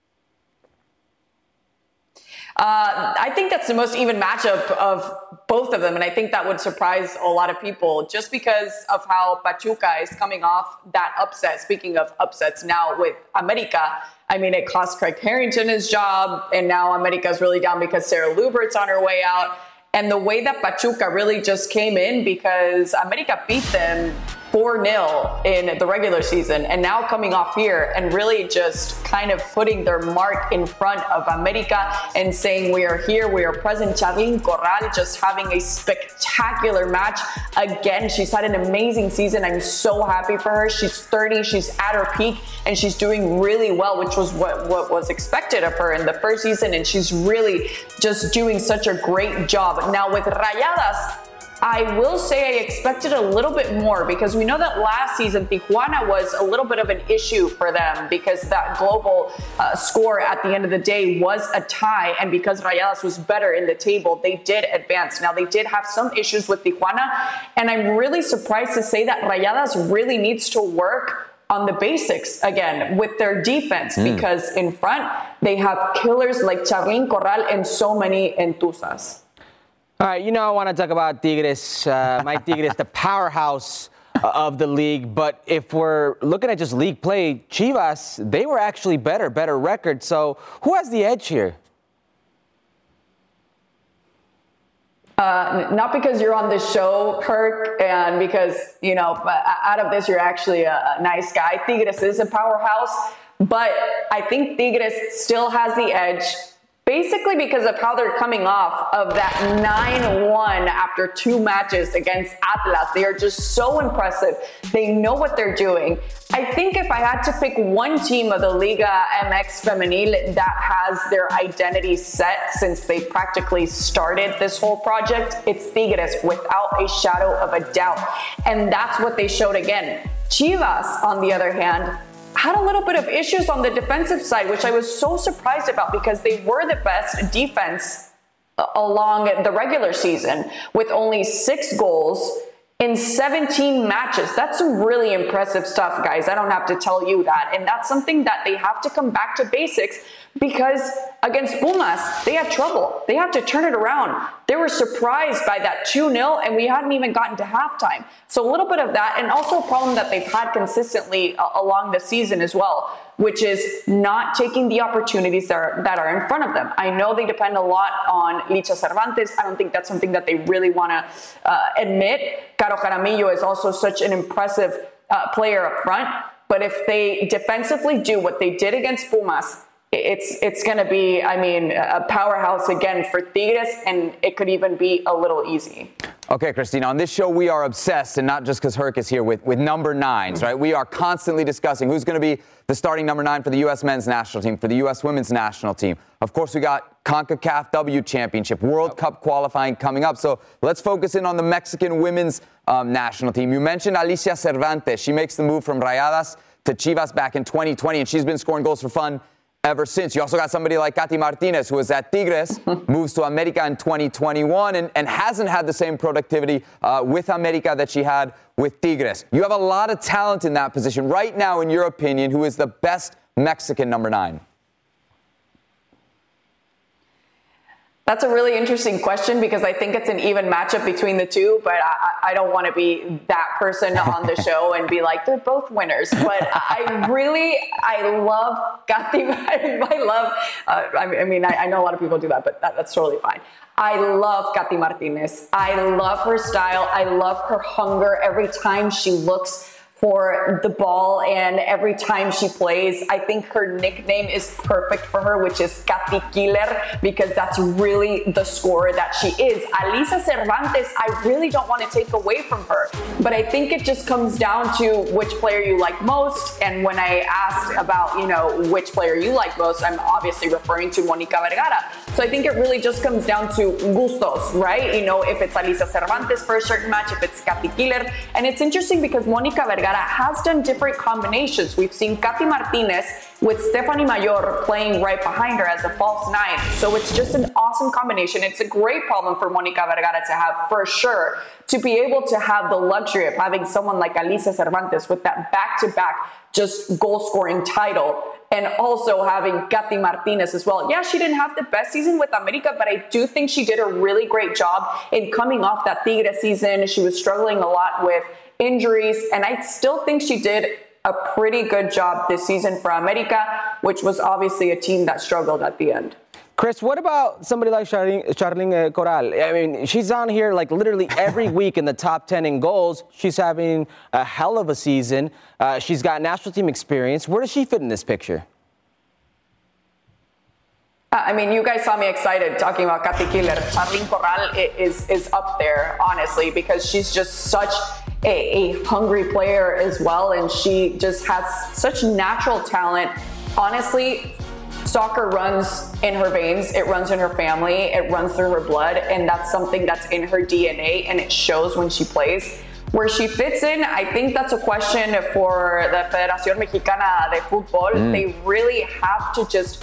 Uh, I think that's the most even matchup of both of them, and I think that would surprise a lot of people just because of how Pachuca is coming off that upset. Speaking of upsets, now with America, I mean, it cost Craig Harrington his job, and now America's really down because Sarah Lubert's on her way out. And the way that Pachuca really just came in because America beat them four nil in the regular season, and now coming off here and really just kind of putting their mark in front of America and saying we are here, we are present. Charlyn Corral just having a spectacular match. Again, she's had an amazing season. I'm so happy for her. She's thirty, she's at her peak, and she's doing really well, which was what, what was expected of her in the first season, and she's really just doing such a great job. Now with Rayadas, I will say I expected a little bit more because we know that last season Tijuana was a little bit of an issue for them because that global uh, score at the end of the day was a tie, and because Rayadas was better in the table, they did advance. Now they did have some issues with Tijuana, and I'm really surprised to say that Rayadas really needs to work on the basics again with their defense mm. because in front they have killers like Charlyn Corral and so many Entuzas. All right, you know I want to talk about Tigres, uh, my Tigres, the powerhouse of the league. But if we're looking at just league play, Chivas, they were actually better, better record. So who has the edge here? Uh, not because you're on this show, Kirk, and because, you know, out of this, you're actually a, a nice guy. Tigres is a powerhouse, but I think Tigres still has the edge. Basically because of how they're coming off of that nine one after two matches against Atlas. They are just so impressive. They know what they're doing. I think if I had to pick one team of the Liga M X Femenil that has their identity set since they practically started this whole project, it's Tigres without a shadow of a doubt. And that's what they showed again. Chivas, on the other hand, had a little bit of issues on the defensive side, which I was so surprised about because they were the best defense along the regular season with only six goals in seventeen matches. That's some really impressive stuff, guys. I don't have to tell you that. And that's something that they have to come back to basics because against Pumas, they had trouble. They had to turn it around. They were surprised by that two nil, and we hadn't even gotten to halftime. So a little bit of that, and also a problem that they've had consistently uh, along the season as well, which is not taking the opportunities that are, that are in front of them. I know they depend a lot on Licha Cervantes. I don't think that's something that they really want to uh, admit. Caro Jaramillo is also such an impressive uh, player up front. But if they defensively do what they did against Pumas, it's it's going to be, I mean, a powerhouse again for Tigres, and it could even be a little easy. Okay, Christina, on this show, we are obsessed, and not just because Herc is here, with, with number nines, right? We are constantly discussing who's going to be the starting number nine for the U S men's national team, for the U S women's national team. Of course, we got CONCACAF W Championship, World Cup qualifying coming up. So let's focus in on the Mexican women's um, national team. You mentioned Alicia Cervantes. She makes the move from Rayadas to Chivas back in twenty twenty, and she's been scoring goals for fun ever since. You also got somebody like Katy Martinez, who was at Tigres, moves to America in twenty twenty-one, and, and hasn't had the same productivity uh, with America that she had with Tigres. You have a lot of talent in that position. Right now, in your opinion, who is the best Mexican number nine? That's a really interesting question because I think it's an even matchup between the two, but I, I don't want to be that person on the show and be like, they're both winners. But I really, I love Katy. I love, uh, I mean, I, I know a lot of people do that, but that, that's totally fine. I love Katy Martinez. I love her style. I love her hunger every time she looks for the ball and every time she plays. I think her nickname is perfect for her, which is Katy Killer, because that's really the scorer that she is. Alicia Cervantes, I really don't want to take away from her, but I think it just comes down to which player you like most. And when I asked about, you know, which player you like most, I'm obviously referring to Mónica Vergara. So I think it really just comes down to gustos, right? You know, if it's Alicia Cervantes for a certain match, if it's Katy Killer. And it's interesting because Mónica Vergara Vergara has done different combinations. We've seen Katy Martinez with Stephanie Mayor playing right behind her as a false nine. So it's just an awesome combination. It's a great problem for Mónica Vergara to have, for sure, to be able to have the luxury of having someone like Alicia Cervantes with that back-to-back just goal-scoring title, and also having Katy Martinez as well. Yeah, she didn't have the best season with America, but I do think she did a really great job in coming off that Tigre season. She was struggling a lot with injuries, and I still think she did a pretty good job this season for America, which was obviously a team that struggled at the end. Chris, what about somebody like Charlene, Charlene Corral? I mean, she's on here like literally every week in the top ten in goals. She's having a hell of a season. Uh, she's got national team experience. Where does she fit in this picture? I mean, you guys saw me excited talking about Katy Killer. Charlene Corral is, is up there, honestly, because she's just such a, a hungry player as well, and she just has such natural talent. Honestly, soccer runs in her veins, it runs in her family, it runs through her blood, and that's something that's in her D N A, and it shows when she plays. Where she fits in, I think that's a question for the Federación Mexicana de Fútbol. Mm. They really have to just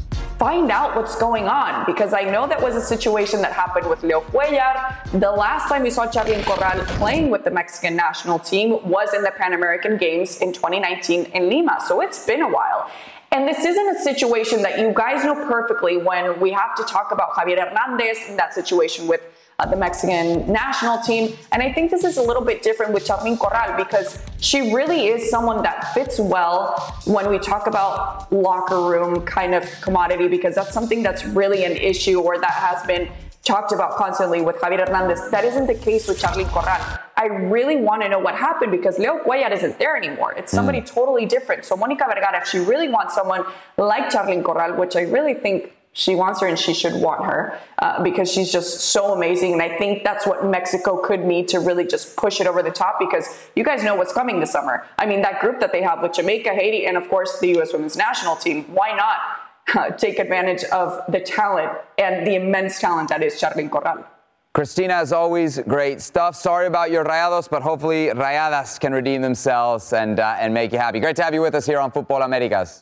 find out what's going on, because I know that was a situation that happened with Leo Cuellar. The last time we saw Charlene Corral playing with the Mexican national team was in the Pan American Games in twenty nineteen in Lima, so it's been a while. And this isn't a situation that you guys know perfectly when we have to talk about Javier Hernandez and that situation with uh, the Mexican national team. And I think this is a little bit different with Charlene Corral, because she really is someone that fits well when we talk about locker room kind of commodity, because that's something that's really an issue, or that has been talked about constantly with Javier Hernandez. That isn't the case with Charlene Corral. I really want to know what happened, because Leo Cuellar isn't there anymore. It's somebody mm. totally different. So Mónica Vergara, if she really wants someone like Charlene Corral, which I really think she wants her and she should want her, uh, because she's just so amazing. And I think that's what Mexico could need to really just push it over the top, because you guys know what's coming this summer. I mean, that group that they have with Jamaica, Haiti, and of course the U S women's national team, why not uh, take advantage of the talent and the immense talent that is Charlene Corral? Christina, as always, great stuff. Sorry about your Rayados, but hopefully Rayadas can redeem themselves and uh, and make you happy. Great to have you with us here on Fútbol Americas.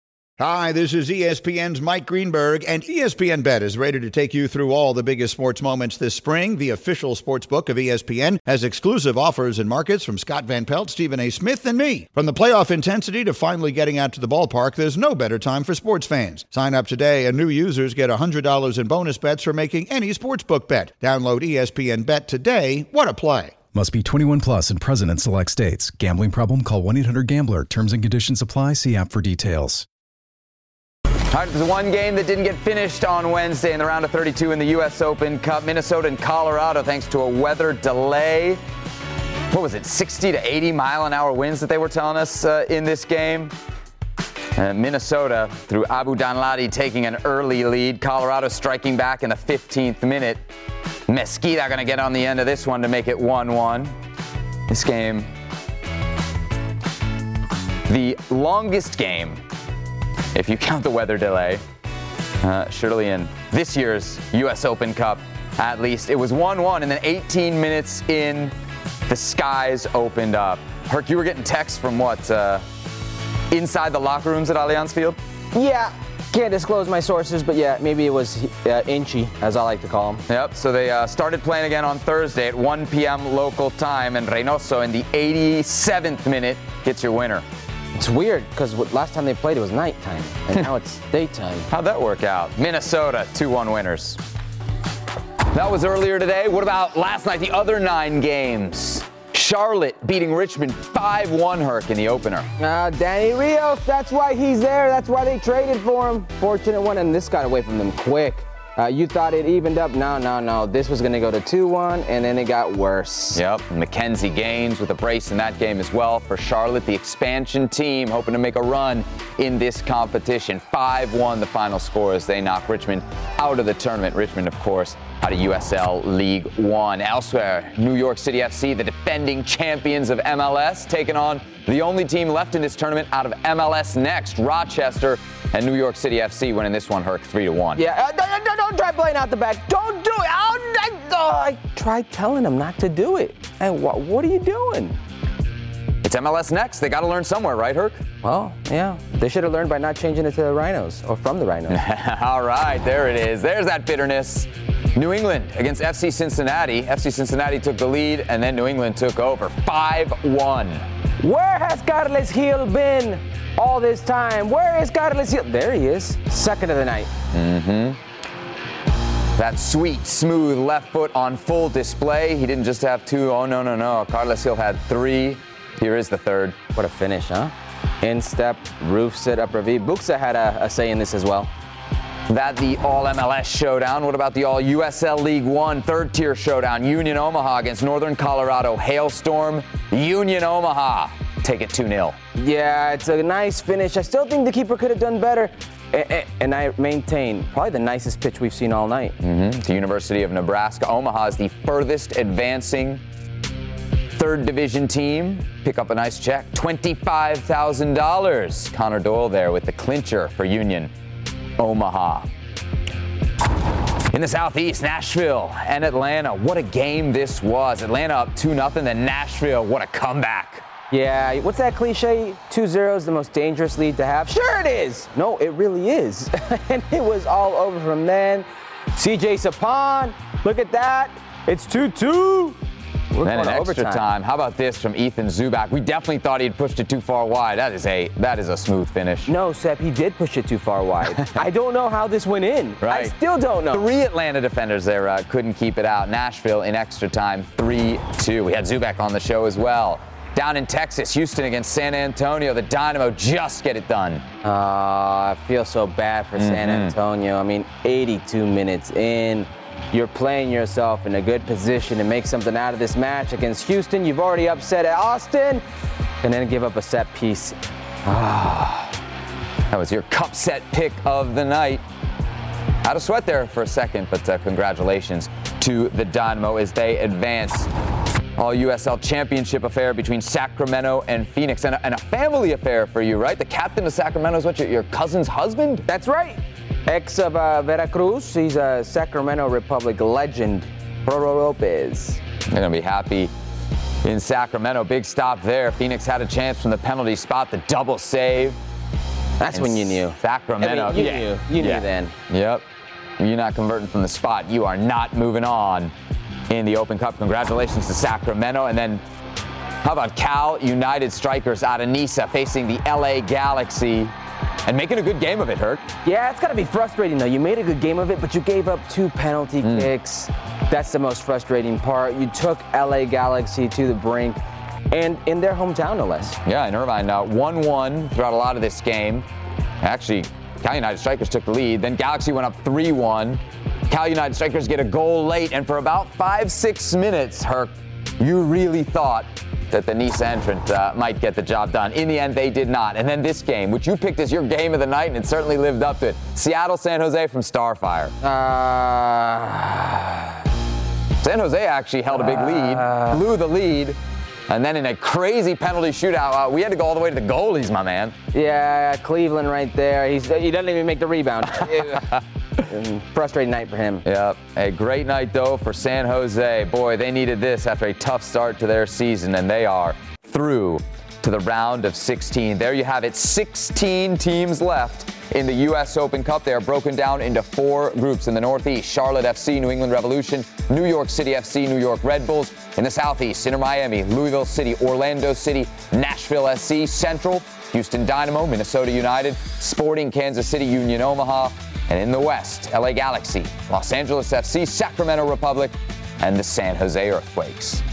Hi, this is E S P N's Mike Greenberg, and E S P N Bet is ready to take you through all the biggest sports moments this spring. The official sports book of E S P N has exclusive offers and markets from Scott Van Pelt, Stephen A. Smith, and me. From the playoff intensity to finally getting out to the ballpark, there's no better time for sports fans. Sign up today, and new users get one hundred dollars in bonus bets for making any sportsbook bet. Download E S P N Bet today. What a play. Must be twenty-one plus and present in select states. Gambling problem? Call one eight hundred gambler. Terms and conditions apply. See app for details. All right, there's one game that didn't get finished on Wednesday in the round of thirty-two in the U S Open Cup. Minnesota and Colorado, thanks to a weather delay. What was it, sixty to eighty mile an hour winds that they were telling us uh, in this game? Uh, Minnesota, through Abu Danladi, taking an early lead. Colorado striking back in the fifteenth minute. Mesquita going to get on the end of this one to make it one one. This game, the longest game, if you count the weather delay, uh, surely in this year's U S Open Cup, at least. It was one one, and then eighteen minutes in, the skies opened up. Herc, you were getting texts from what, uh, inside the locker rooms at Allianz Field? Yeah, can't disclose my sources, but yeah, maybe it was uh, inchy, as I like to call them. Yep, so they uh, started playing again on Thursday at one p.m. local time, and Reynoso in the eighty-seventh minute gets your winner. It's weird, because last time they played, it was nighttime, and now it's daytime. How'd that work out? Minnesota, two one winners. That was earlier today. What about last night, the other nine games? Charlotte beating Richmond five one, Herc, in the opener. Uh, Danny Rios, that's why he's there. That's why they traded for him. Fortunate one, and this got away from them quick. Uh, you thought it evened up. No, no, no. This was going to go to two one, and then it got worse. Yep. Mackenzie Gaines with a brace in that game as well for Charlotte, the expansion team, hoping to make a run in this competition. five one the final score as they knock Richmond out of the tournament. Richmond, of course, out of U S L League One. Elsewhere, New York City F C, the defending champions of M L S, taking on the only team left in this tournament out of M L S Next, Rochester, and New York City F C winning this one, Herc, three to one. Yeah, uh, don't, don't, don't try playing out the back. Don't do it. Oh, I, oh, I tried telling them not to do it. And what, what are you doing? It's It's M L S next. They got to learn somewhere, right, Herc? Well, yeah. They should have learned by not changing it to the Rhinos or from the Rhinos. All right, there it is. There's that bitterness. New England against F C Cincinnati. F C Cincinnati took the lead, and then New England took over. five one. Where has Carles Gil been all this time? Where is Carles Gil? There he is. Second of the night. Mm-hmm. That sweet, smooth left foot on full display. He didn't just have two. Oh, no, no, no. Carles Gil had three. Here is the third. What a finish, huh? Instep, roof sit, upper V. Buxa had a, a say in this as well. That the All-M L S showdown. What about the All-U S L League One third-tier showdown? Union Omaha against Northern Colorado Hailstorm. Union Omaha take it two nil. Yeah, it's a nice finish. I still think the keeper could have done better. And I maintain, probably the nicest pitch we've seen all night. Mm-hmm. The University of Nebraska. Omaha is the furthest advancing third division team. Pick up a nice check. twenty-five thousand dollars. Connor Doyle there with the clincher for Union Omaha. In the Southeast, Nashville and Atlanta. What a game this was. Atlanta up two nothing, then Nashville. What a comeback. Yeah, what's that cliche? two zero is the most dangerous lead to have. Sure it is. No, it really is. And it was all over from then. C J Sapon, look at that. It's two two. We're then going an to extra overtime. time. How about this from Ethan Zubak? We definitely thought he'd pushed it too far wide. That is a that is a smooth finish. No, Sep, he did push it too far wide. I don't know how this went in. Right. I still don't know. Three Atlanta defenders there uh, couldn't keep it out. Nashville in extra time, three two. We had Zubak on the show as well. Down in Texas, Houston against San Antonio. The Dynamo just get it done. Uh, I feel so bad for mm-hmm. San Antonio. I mean, eighty-two minutes in. You're playing yourself in a good position to make something out of this match against Houston. You've already upset Austin, and then give up a set piece. Ah, that was your cup set pick of the night. Had a sweat there for a second, but uh, congratulations to the Dynamo as they advance. All U S L championship affair between Sacramento and Phoenix, and a, and a family affair for you, right? The captain of Sacramento is what, your, your cousin's husband? That's right. Ex of uh, Veracruz. He's a Sacramento Republic legend, Roro Lopez. They're going to be happy in Sacramento. Big stop there. Phoenix had a chance from the penalty spot, the double save. That's and when you knew. Sacramento. I mean, you yeah. knew. You yeah. knew then. Yep. You're not converting from the spot. You are not moving on in the Open Cup. Congratulations to Sacramento. And then how about Cal United Strikers out of Nisa facing the L A Galaxy and making a good game of it, Herc? Yeah, it's got to be frustrating, though. You made a good game of it, but you gave up two penalty mm. kicks. That's the most frustrating part. You took L A Galaxy to the brink, and in their hometown, no less. Yeah, in Irvine, uh, one one throughout a lot of this game. Actually, Cal United Strikers took the lead. Then Galaxy went up three one. Cal United Strikers get a goal late, and for about five, six minutes, Herc, you really thought that the Nisa entrant uh, might get the job done. In the end, they did not. And then this game, which you picked as your game of the night, and it certainly lived up to it. Seattle San Jose from Starfire. Uh, San Jose actually held a big lead, uh, blew the lead, and then in a crazy penalty shootout, uh, we had to go all the way to the goalies, my man. Yeah, Cleveland right there. He's, he doesn't even make the rebound. Frustrating night for him. Yep. A great night, though, for San Jose. Boy, they needed this after a tough start to their season, and they are through to the round of sixteen. There you have it. sixteen teams left in the U S Open Cup. They are broken down into four groups. In the Northeast, Charlotte F C, New England Revolution, New York City F C, New York Red Bulls. In the Southeast, Inter Miami, Louisville City, Orlando City, Nashville S C. Central, Houston Dynamo, Minnesota United, Sporting Kansas City, Union Omaha. And in the West, L A Galaxy, Los Angeles F C, Sacramento Republic, and the San Jose Earthquakes.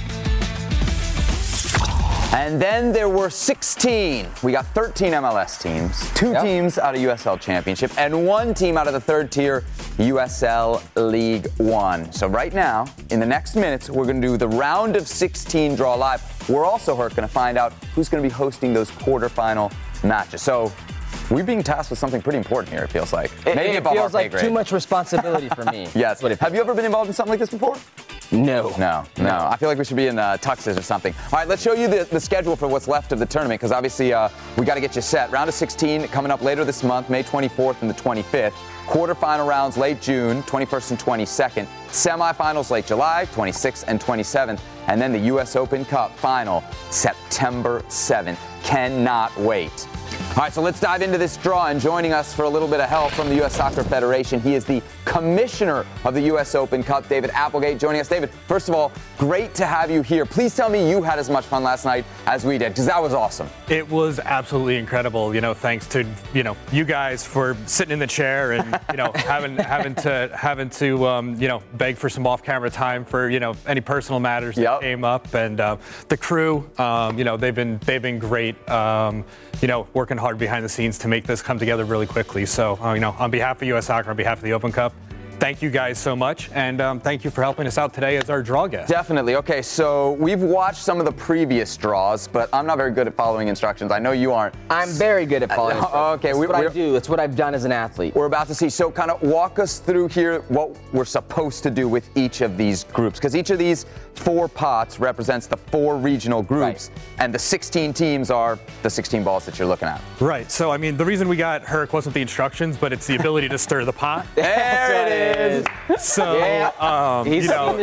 And then there were sixteen. We got thirteen M L S teams, two yep. teams out of U S L Championship, and one team out of the third tier U S L League One. So right now, in the next minutes, we're going to do the round of sixteen draw live. We're also going to find out who's going to be hosting those quarterfinal matches. So we're being tasked with something pretty important here, it feels like. It, Maybe it above feels our like pay grade. Too much responsibility for me. Yes. What Have you ever been involved in something like this before? No. No, no. no. I feel like we should be in uh, tuxes or something. All right, let's show you the, the schedule for what's left of the tournament, because obviously uh, we got to get you set. Round of sixteen coming up later this month, May twenty-fourth and the twenty-fifth. Quarterfinal rounds late June, twenty-first and twenty-second. Semifinals late July, twenty-sixth and twenty-seventh. And then the U S Open Cup final, September seventh. Cannot wait. All right, so let's dive into this draw. And joining us for a little bit of help from the U S Soccer Federation, he is the commissioner of the U S Open Cup, David Applegate, joining us. David, first of all, great to have you here. Please tell me you had as much fun last night as we did, because that was awesome. It was absolutely incredible. You know, thanks to you know you guys for sitting in the chair and you know having having to having to um, you know beg for some off-camera time for you know any personal matters that yep. came up, and uh, the crew, um, you know, they've been they've been great. Um, you know, working hard behind the scenes to make this come together really quickly. So, uh, you know, on behalf of U S Soccer, on behalf of the Open Cup, thank you guys so much, and um, thank you for helping us out today as our draw guest. Definitely. Okay, so we've watched some of the previous draws, but I'm not very good at following instructions. I know you aren't. I'm very good at following instructions. Okay, That's we, what I do. It's what I've done as an athlete. We're about to see. So kind of walk us through here what we're supposed to do with each of these groups, because each of these four pots represents the four regional groups, right. and the sixteen teams are the sixteen balls that you're looking at. Right. So, I mean, the reason we got Herc wasn't the instructions, but it's the ability to stir the pot. There it is. So, yeah. um, he's you know, in the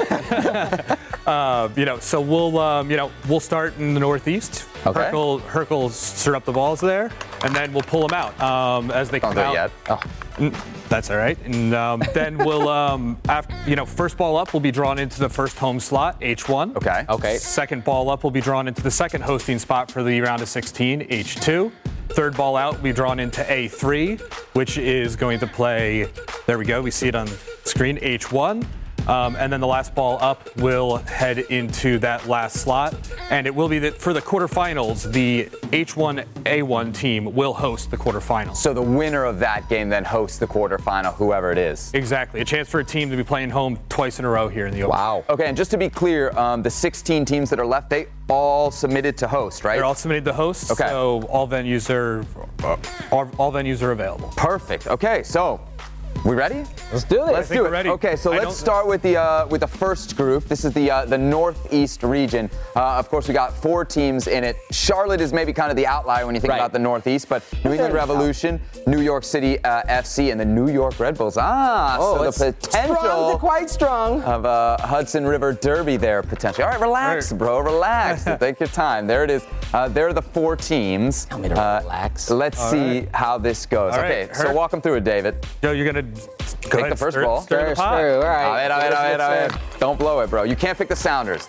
show. uh, you know, so we'll, um, you know, we'll start in the northeast. Okay. Herc will, Herc will stir up the balls there, and then we'll pull them out um, as they come Don't do out. it yet. Oh. That's all right. And um, then we'll, um, after, you know, first ball up will be drawn into the first home slot, H one. Okay. Okay. Second ball up will be drawn into the second hosting spot for the round of sixteen, H two. Third ball out will be drawn into A three, which is going to play, there we go, we see it on screen, H one. Um, and then the last ball up will head into that last slot. And it will be that for the quarterfinals, the H one A one team will host the quarterfinals. So the winner of that game then hosts the quarterfinal, whoever it is. Exactly. A chance for a team to be playing home twice in a row here in the Open. Wow. Okay, and just to be clear, um, the sixteen teams that are left, they all submitted to host, right? They're all submitted to host. Okay. So all venues are uh, all, all venues are available. Perfect. Okay, so we ready? Let's do it. Let's do we're it. ready. Okay, so I let's don't- start with the uh, with the first group. This is the uh, the Northeast region. Uh, of course, we got four teams in it. Charlotte is maybe kind of the outlier when you think Right. about the Northeast, but New England Revolution, New York City uh, F C, and the New York Red Bulls. Ah, Oh, so it's the potential strong to quite strong. of uh, Hudson River Derby there potentially. All right, relax, Right. bro, relax. Take your time. There it is. Uh, there are the four teams. Tell me to Uh, relax. Let's All see right. how this goes. All okay, right, so Herc. walk them through it, David. Joe, you're gonna Take go the ahead, first stir, ball. Stir the Stir, pot. stir. All right. All right, all right, all right, all right. Don't blow it, bro. You can't pick the sounders.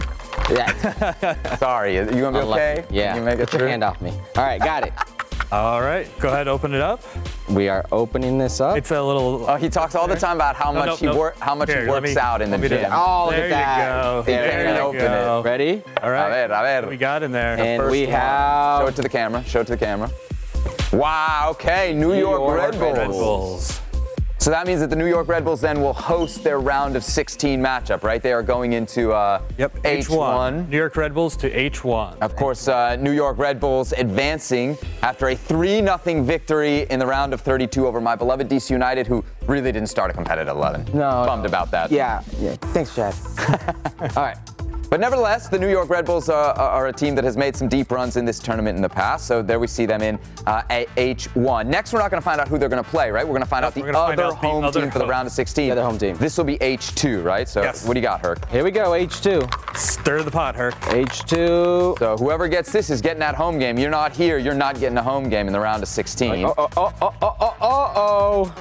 Yeah. Sorry. You gonna be Unlucky. okay? Yeah. You make it Get your through? hand off me. All right, got it. All right, go ahead, open it up. We are opening this up. It's a little. Oh, he talks all the time about how No, much no, he no. work, how much Here, he let works me- out in the let me do gym. it. Oh, look there at that. you go. There There you you open go. it. Ready? All right. A ver, a ver. What we got in there? And First we one. have. Show it to the camera. Show it to the camera. Wow. Okay. New, York, York Red Bulls. Red Bulls. So that means that the New York Red Bulls then will host their round of sixteen matchup, right? They are going into uh, Yep. H one. New York Red Bulls to H one. Of course, uh, New York Red Bulls advancing after a three nothing victory in the round of thirty-two over my beloved D C United, who really didn't start a competitive eleven. No. Bummed about that. Yeah. Yeah. Thanks, Chad. All right. But nevertheless, the New York Red Bulls uh, are a team that has made some deep runs in this tournament in the past. So there we see them in uh, H one. Next, we're not going to find out who they're going to play, right? We're going to find out the We're gonna find other out the home other team for the home- round of sixteen. The other home team. This will be H two, right? So Yes. what do you got, Herc? Here we go. H two. Stir the pot, Herc. H two. So whoever gets this is getting that home game. You're not here. You're not getting a home game in the round of sixteen. Oh, oh, oh, oh, oh, oh, oh,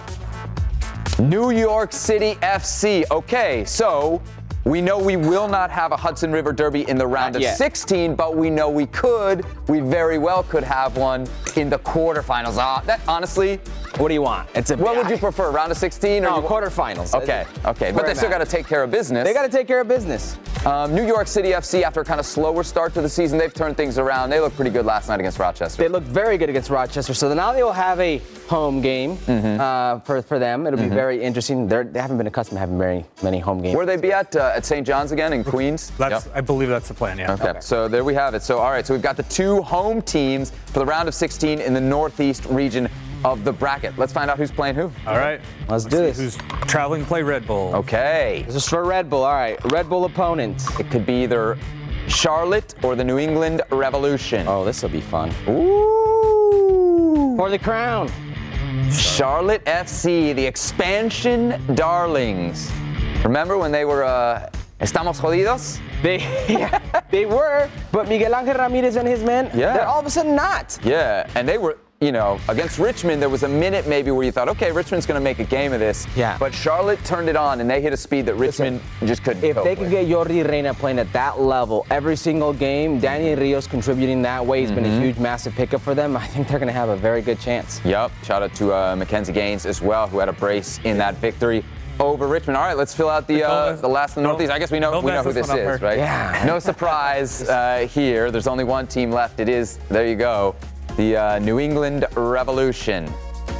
oh. New York City F C. Okay, so we know we will not have a Hudson River Derby in the round Not of yet. sixteen, but we know we could. We very well could have one in the quarterfinals. Ah, that honestly, What do you want? It's a. what would you prefer, round of sixteen or No, you- quarterfinals. Okay, okay, but Where they it still got to matters. take care of business. They got to take care of business. Um, New York City F C, after a kind of slower start to the season, they've turned things around. They looked pretty good last night against Rochester. They looked very good against Rochester, so now they will have a home game uh, for for them. It'll be very interesting. They're, they haven't been accustomed to having very many home games. Where they be at? Uh, at Saint John's again in Queens? That's. Yep. I believe that's the plan. Yeah. Okay, so there we have it. So, all right, so we've got the two home teams for the round of sixteen in the Northeast region of the bracket. Let's find out who's playing who. All right. Let's do see this. Who's traveling to play Red Bull? Okay. This is for Red Bull. All right, Red Bull opponents. It could be either Charlotte or the New England Revolution. Oh, this will be fun. Ooh. For the crown. Charlotte F C, the expansion darlings. Remember when they were uh, Estamos Jodidos? They, yeah, they were, but Miguel Angel Ramirez and his men, Yeah. they're all of a sudden not. Yeah, and they were, you know, against Richmond, there was a minute maybe where you thought, okay, Richmond's going to make a game of this. Yeah. But Charlotte turned it on, and they hit a speed that Richmond just couldn't If cope they could with. get Jordi Reina playing at that level every single game, Danny Rios contributing that way, has been a huge, massive pickup for them. I think they're going to have a very good chance. Yep. Shout out to uh, Mackenzie Gaines as well, who had a brace in that victory over Richmond. All right, let's fill out the uh, the last in the Northeast. I guess we know Don't we know mess who this this one up, is, Herc. right? Yeah. No surprise uh, here. There's only one team left. It is, there you go, the uh, New England Revolution.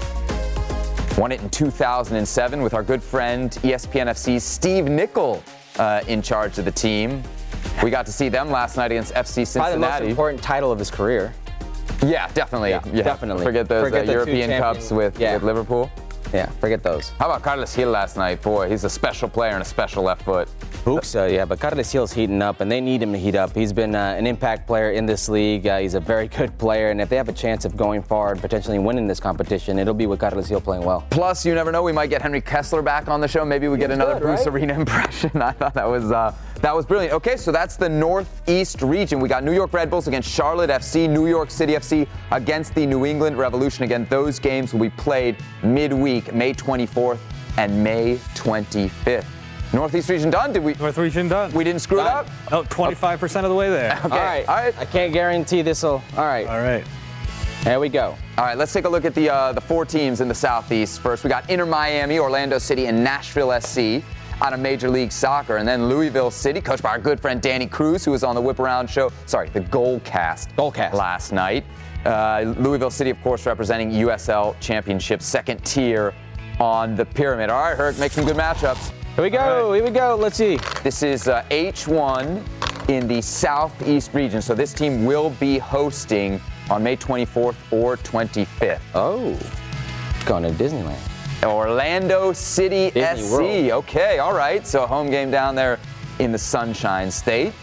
Won it in two thousand seven with our good friend E S P N F C's Steve Nickel uh, in charge of the team. We got to see them last night against F C Probably the most Cincinnati. important title of his career. Yeah, definitely. Yeah, definitely. Forget those Forget uh, the two European champion- Cups with, yeah. with Liverpool. Yeah, forget those. How about Carlos Gil last night? Boy, he's a special player and a special left foot. Hooks, uh, yeah, but Carlos Gil's heating up, and they need him to heat up. He's been uh, an impact player in this league. Uh, he's a very good player, and if they have a chance of going far and potentially winning this competition, it'll be with Carlos Gil playing well. Plus, you never know, we might get Henry Kessler back on the show. Maybe we get another good, Bruce right? Arena impression. I thought that was uh, that was brilliant. Okay, so that's the Northeast region. We got New York Red Bulls against Charlotte F C, New York City F C against the New England Revolution. Again, those games will be played midweek, May twenty-fourth and May twenty-fifth. Northeast region done? Did we? North region done. We didn't screw it up? Oh, twenty-five percent of the way there. Okay. All right. All right. I can't guarantee this will. All right. All right. There we go. All right, let's take a look at the uh, the four teams in the Southeast. First, we got Inter Miami, Orlando City, and Nashville S C out of Major League Soccer. And then Louisville City, coached by our good friend Danny Cruz, who was on the Whip Around show. Sorry, the Goalcast. Goalcast. Last night. Uh, Louisville City, of course, representing U S L Championship, second tier on the pyramid. All right, Herc, make some good matchups. Here we go. All right. Here we go. Let's see. This is uh, H one in the Southeast region. So this team will be hosting on May twenty-fourth or twenty-fifth. Oh, going to Disneyland. Orlando City Disney S C. World. Okay, all right. So a home game down there in the Sunshine State.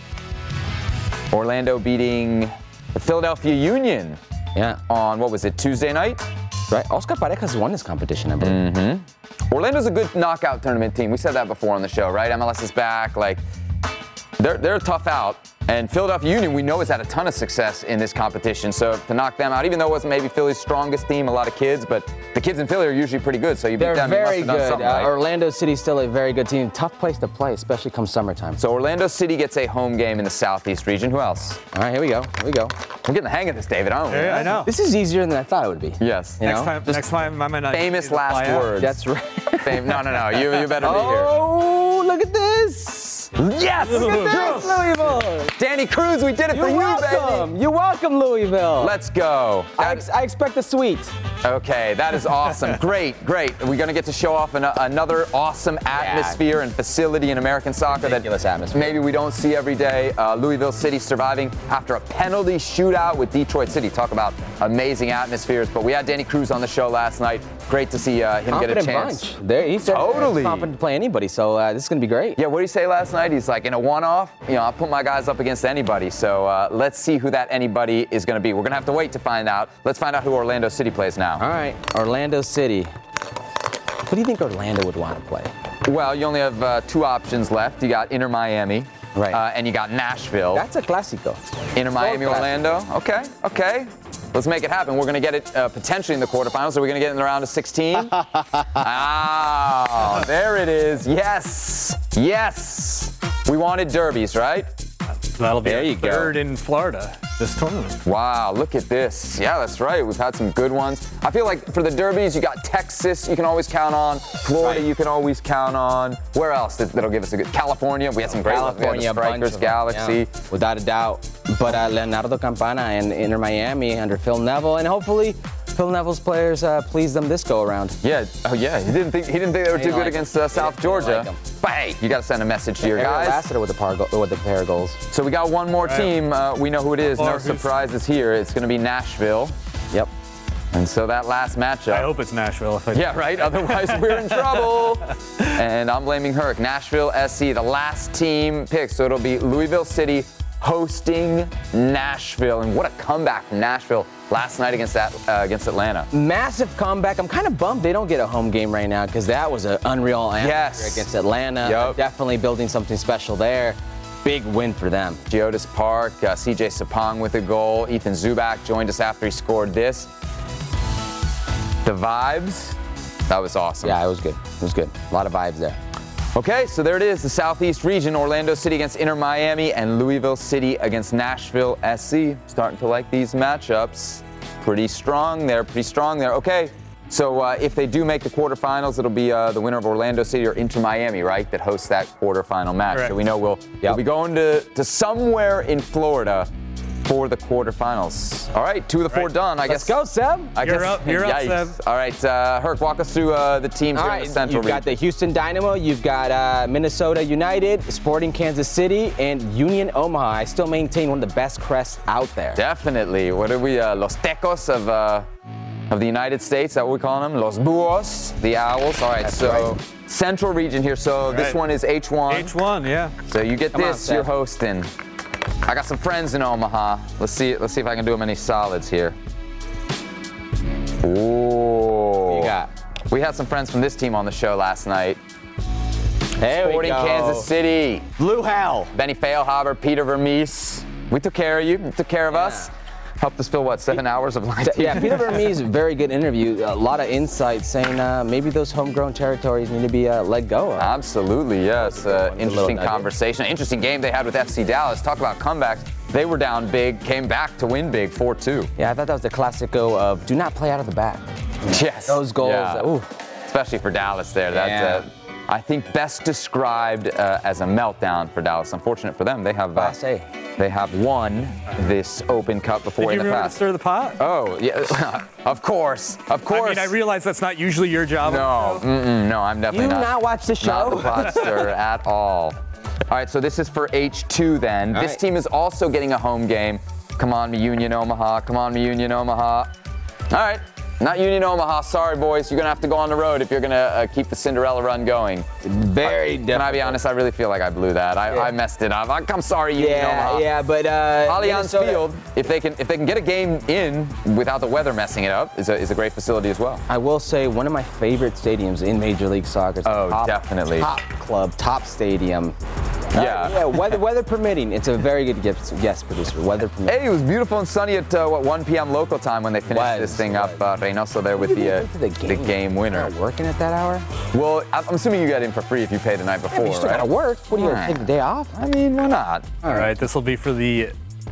Orlando beating the Philadelphia Union Yeah. on, what was it, Tuesday night? Right. Oscar Parejas won this competition, I believe. Mm-hmm. Orlando's a good knockout tournament team. We said that before on the show, right? M L S is back. Like, they're, they're tough out. And Philadelphia Union, we know, has had a ton of success in this competition. So to knock them out, even though it wasn't maybe Philly's strongest team, a lot of kids, but the kids in Philly are usually pretty good. So you beat They're them, you must very have done good. something Uh, right. Orlando City's still a very good team. Tough place to play, especially come summertime. So Orlando City gets a home game in the Southeast region. Who else? All right, here we go. Here we go. We're getting the hang of this, David, aren't we? Yeah, I know. This is easier than I thought it would be. Yes. You Next know? time, Just next time, I might not. Famous need to fly last out. words. That's right. Fam- no, no, no. You, you better be here. Oh, look at this. Yes! Look at this, Louisville. Danny Cruz, we did it You're for you, welcome. baby. You're welcome, Louisville. Let's go. I, That- ex- I expect a suite. Okay, that is awesome. Great, great. We're going to get to show off an, another awesome atmosphere and facility in American soccer Ridiculous that atmosphere. maybe we don't see every day. Uh, Louisville City surviving after a penalty shootout with Detroit City. Talk about amazing atmospheres. But we had Danny Cruz on the show last night. Great to see uh, him Confident get a chance. bunch. There, he said Totally. he's confident to play anybody, so uh, this is going to be great. Yeah, what did he say last night? He's like, in a one-off, you know, I'll put my guys up against anybody. So uh, let's see who that anybody is going to be. We're going to have to wait to find out. Let's find out who Orlando City plays now. All right, Orlando City. Who do you think Orlando would want to play? Well, you only have uh, two options left. You got Inter Miami, Right. uh, and you got Nashville. That's a clásico. Inter Miami, Clásico. Orlando. Okay, okay. Let's make it happen. We're going to get it uh, potentially in the quarterfinals. Are we going to get in the round of sixteen? Ah, there it is. Yes, yes. We wanted derbies, right? That'll be There our you go. third in Florida this tournament. Wow, look at this. Yeah, that's right. We've had some good ones. I feel like for the derbies, you got Texas, you can always count on. Florida, Right. you can always count on. Where else that, that'll give us a good? California, we had some great ones. We California, had the a bunch Strikers, of them, Galaxy. yeah, without a doubt. But uh, Leonardo Campana and Inter Miami under Phil Neville, and hopefully Phil Neville's players uh, please them this go around. Yeah, oh yeah. He didn't think he didn't think they were He too didn't good like against them. uh, He South didn't Georgia. like them. But hey, you got to send a message to your Ariel guys. Lassiter with the par go- with the pair of goals. So we got one more Right. team. Uh, we know who it is. Or No who's- surprises here. It's going to be Nashville. Yep. And so that last matchup. I hope it's Nashville. If I Yeah, right. Otherwise, we're in trouble. And I'm blaming Herc. Nashville S C, the last team picked. So it'll be Louisville City hosting Nashville. And what a comeback from Nashville last night against that, uh, against Atlanta. Massive comeback. I'm kind of bummed they don't get a home game right now because that was an unreal atmosphere yes. against Atlanta. Yep. Definitely building something special there. Big win for them. Geodis Park, uh, C J Sapong with a goal. Ethan Zubak joined us after he scored this. The vibes, that was awesome. Yeah, it was good. It was good. A lot of vibes there. Okay, so there it is, the Southeast region. Orlando City against Inter Miami and Louisville City against Nashville S C. Starting to like these matchups. Pretty strong there, pretty strong there. Okay, so uh, if they do make the quarterfinals, it'll be uh, the winner of Orlando City or Inter Miami, right, that hosts that quarterfinal match. Correct. So we know we'll, Yep. we'll be going to, to somewhere in Florida for the quarterfinals. All right, two of the four Right. done. I Let's guess. go, Seb. I You're guess, up, you're up, yikes. Seb. All right, uh, Herc, walk us through uh, the teams All here in right, the Central you've got the region. Houston Dynamo, you've got uh, Minnesota United, Sporting Kansas City, and Union Omaha. I still maintain one of the best crests out there. Definitely. What are we? Uh, Los Tecos of uh, of the United States. Is that what we call them? Los Buos, the Owls. All right. That's so right. Central region here. So this Right. one is H one. H one, yeah. So you get Come on, this. Seth. You're hosting. I got some friends in Omaha. Let's see. Let's see if I can do them any solids here. Ooh. What you got? We had some friends from this team on the show last night. There we Sporting go. Kansas City. Blue Hell. Benny Feilhaber, Peter Vermees. We took care of you. You took care of us. Helped us fill, what, seven hours of live T V? Yeah, Peter Vermees, very good interview. A lot of insight saying uh, maybe those homegrown territories need to be uh, let go of. Absolutely, yes. Uh, One interesting little nugget. conversation. Interesting game they had with F C Dallas. Talk about comebacks. They were down big, came back to win big, four two. Yeah, I thought that was the classico of do not play out of the back. Yes. Those goals, Yeah. ooh. Especially for Dallas there. That's, Yeah. uh, I think, best described uh, as a meltdown for Dallas. Unfortunate for them, they have uh, Class A. they have won this Open Cup before Did in you the remember to past. stir the pot? Oh, yeah. Of course. Of course. I mean, I realize that's not usually your job. No, mm-mm, no, I'm definitely You not. not watch the show? Not the pot stirrer at all. All right, so this is for H two then. All this right. team is also getting a home game. Come on, me Union Omaha. Come on, me Union Omaha. All right, not Union Omaha. Sorry, boys. You're going to have to go on the road if you're going to uh, keep the Cinderella run going. Very Uh, Can I be honest? I really feel like I blew that. I, Yeah. I messed it up. I- I'm sorry, Union Yeah, Omaha. yeah, but uh, Allianz Minnesota- Field, if they can if they can get a game in without the weather messing it up, is a, is a great facility as well. I will say one of my favorite stadiums in Major League Soccer. It's Oh, top, definitely. Top club, top stadium. Uh, Yeah. yeah, weather, weather permitting. It's a very good guest, guest producer. Weather permitting. Hey, it was beautiful and sunny at uh, what one p.m. local time when they finished Was, this thing was. up. Uh, Reynoso there with You the, uh, went to the the game. game winner. You're not working at that hour? Well, I'm I'm assuming you got in for free if you paid the night Yeah, before, but you still right? gotta work. What do you Right. take the day off? I mean, why not? All right, this will be for the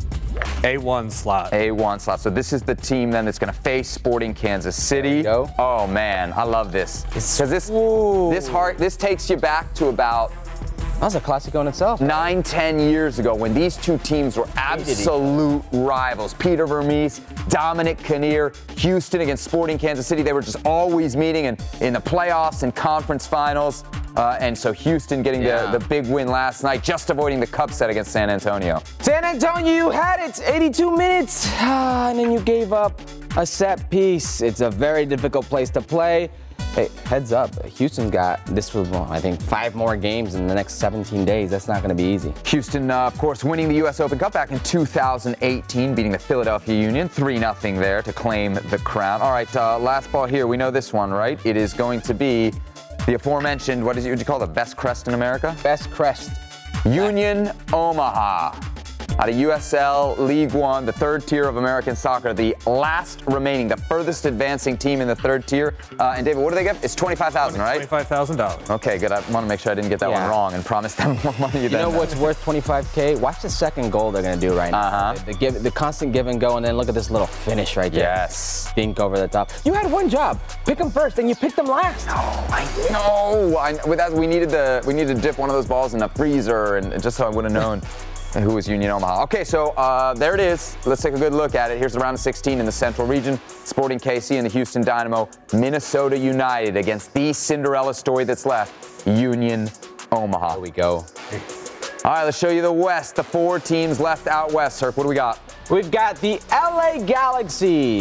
A one slot. A one slot. So this is the team then that's going to face Sporting Kansas City. There we go. Oh man, I love this because this Ooh. this heart this takes you back to about That was a classico in itself. nine, ten years ago when these two teams were absolute rivals. Peter Vermees, Dominic Kinnear, Houston against Sporting Kansas City. They were just always meeting in, in the playoffs and conference finals. Uh, and so Houston getting Yeah. the, the big win last night, just avoiding the cup set against San Antonio. San Antonio, you had it, eighty-two minutes, ah, and then you gave up a set piece. It's a very difficult place to play. Hey, heads up, Houston got, this was, well, I think, five more games in the next seventeen days. That's not going to be easy. Houston, uh, of course, winning the U S Open Cup back in two thousand eighteen, beating the Philadelphia Union, three nothing there to claim the crown. All right, uh, last ball here. We know this one, right? It is going to be the aforementioned, what is it, what do you call it, the best crest in America? Best crest. Union Omaha. Out of U S L League One, the third tier of American soccer, the last remaining, the furthest advancing team in the third tier. Uh, and David, what do they get? It's twenty-five thousand dollars, right? twenty-five thousand dollars. Okay, good. I want to make sure I didn't get that Yeah. one wrong and promise them more money You than know what's worth twenty-five K? Watch the second goal they're going to do right now. Uh-huh. The, give, the constant give and go, and then look at this little finish right there. Yes. Dink over the top. You had one job. Pick them first, and you picked them last. Oh, I know. I, with that, we needed the we needed to dip one of those balls in the freezer, and just so I would have known who was Union Omaha. Okay, so uh, there it is. Let's take a good look at it. Here's the round of sixteen in the Central Region. Sporting K C and the Houston Dynamo. Minnesota United against the Cinderella story that's left, Union Omaha. Here we go. All right, let's show you the West. The four teams left out west. Herc, what do we got? We've got the L A Galaxy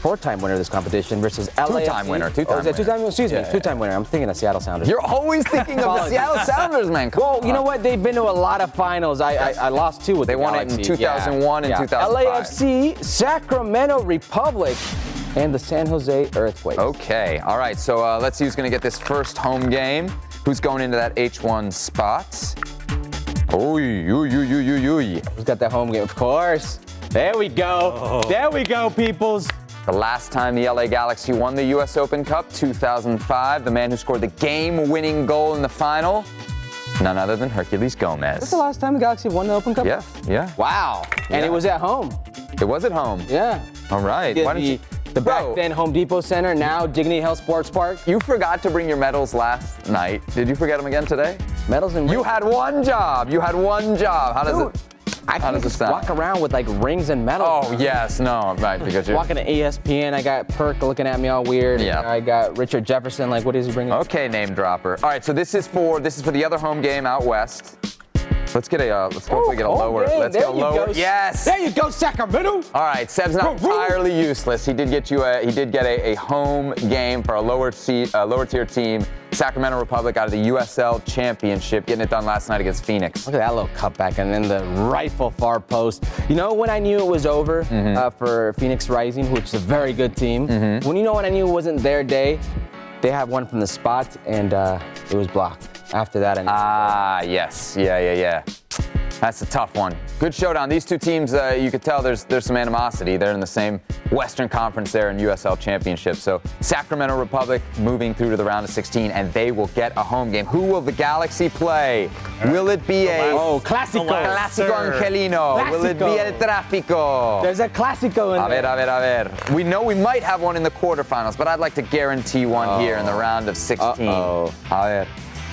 four-time winner of this competition versus L A F C. Two-time winner, two-time oh, is it two-time winner. Excuse me, Yeah, two-time winner. I'm thinking of Seattle Sounders. You're always thinking of the Seattle Sounders, man. Come well, on. you know what? They've been to a lot of finals. I I, I lost two with They the won Galaxy. it in two thousand one yeah. and yeah. two thousand five. L A F C, Sacramento Republic, and the San Jose Earthquakes. Okay, all right. So uh, let's see who's going to get this first home game. Who's going into that H one spot? Oy, oy, oy, oy, oy, oy. Who's got that home game? Of course. There we go. Oh. There we go, peoples. The last time the L A Galaxy won the U S Open Cup, two thousand five, the man who scored the game-winning goal in the final, none other than Herculez Gomez. Was the last time the Galaxy won the Open Cup? Yeah, yeah. Wow. And Yeah. it was at home. It was at home. Yeah. All right. The, Why don't the, you... the back Bro, then Home Depot Center, now Dignity Health Sports Park. you forgot to bring your medals last night. Did you forget them again today? Medals and You had one job. You had one job. How does Dude, it... I How can't does it just sound? walk around with like rings and medals. Oh, yes. No, right, because you're... Walking to E S P N, I got Perk looking at me all weird. Yeah. I got Richard Jefferson, like, what is he bringing? Okay, name dropper. All right, so this is for this is for the other home game out west. Let's get a uh, let's hopefully get a Oh, lower. game. Let's There get a you lower. go. Yes. There you go, Sacramento. All right, Seb's not Woo, woo. entirely useless. He did get you a he did get a, a home game for a lower seat, a lower tier team, Sacramento Republic, out of the U S L Championship, getting it done last night against Phoenix. Look at that little cutback and then the rifle far post. You know when I knew it was over Mm-hmm. uh, for Phoenix Rising, which is a very good team. Mm-hmm. When you know when I knew it wasn't their day, they had one from the spot and uh, it was blocked. After that, I knew. Ah, yes, yeah, yeah, yeah. That's a tough one. Good showdown. These two teams, uh, you could tell there's there's some animosity. They're in the same Western Conference there in U S L Championship. So Sacramento Republic moving through to the round of sixteen, and they will get a home game. Who will the Galaxy play? Will it be a Oh, Clásico. Clásico Angelino? Will it be Clásico. El Tráfico? There's a Clásico in A ver, there. a ver, a ver. We know we might have one in the quarterfinals, but I'd like to guarantee one Oh. here in the round of sixteen. Uh-oh. A ver.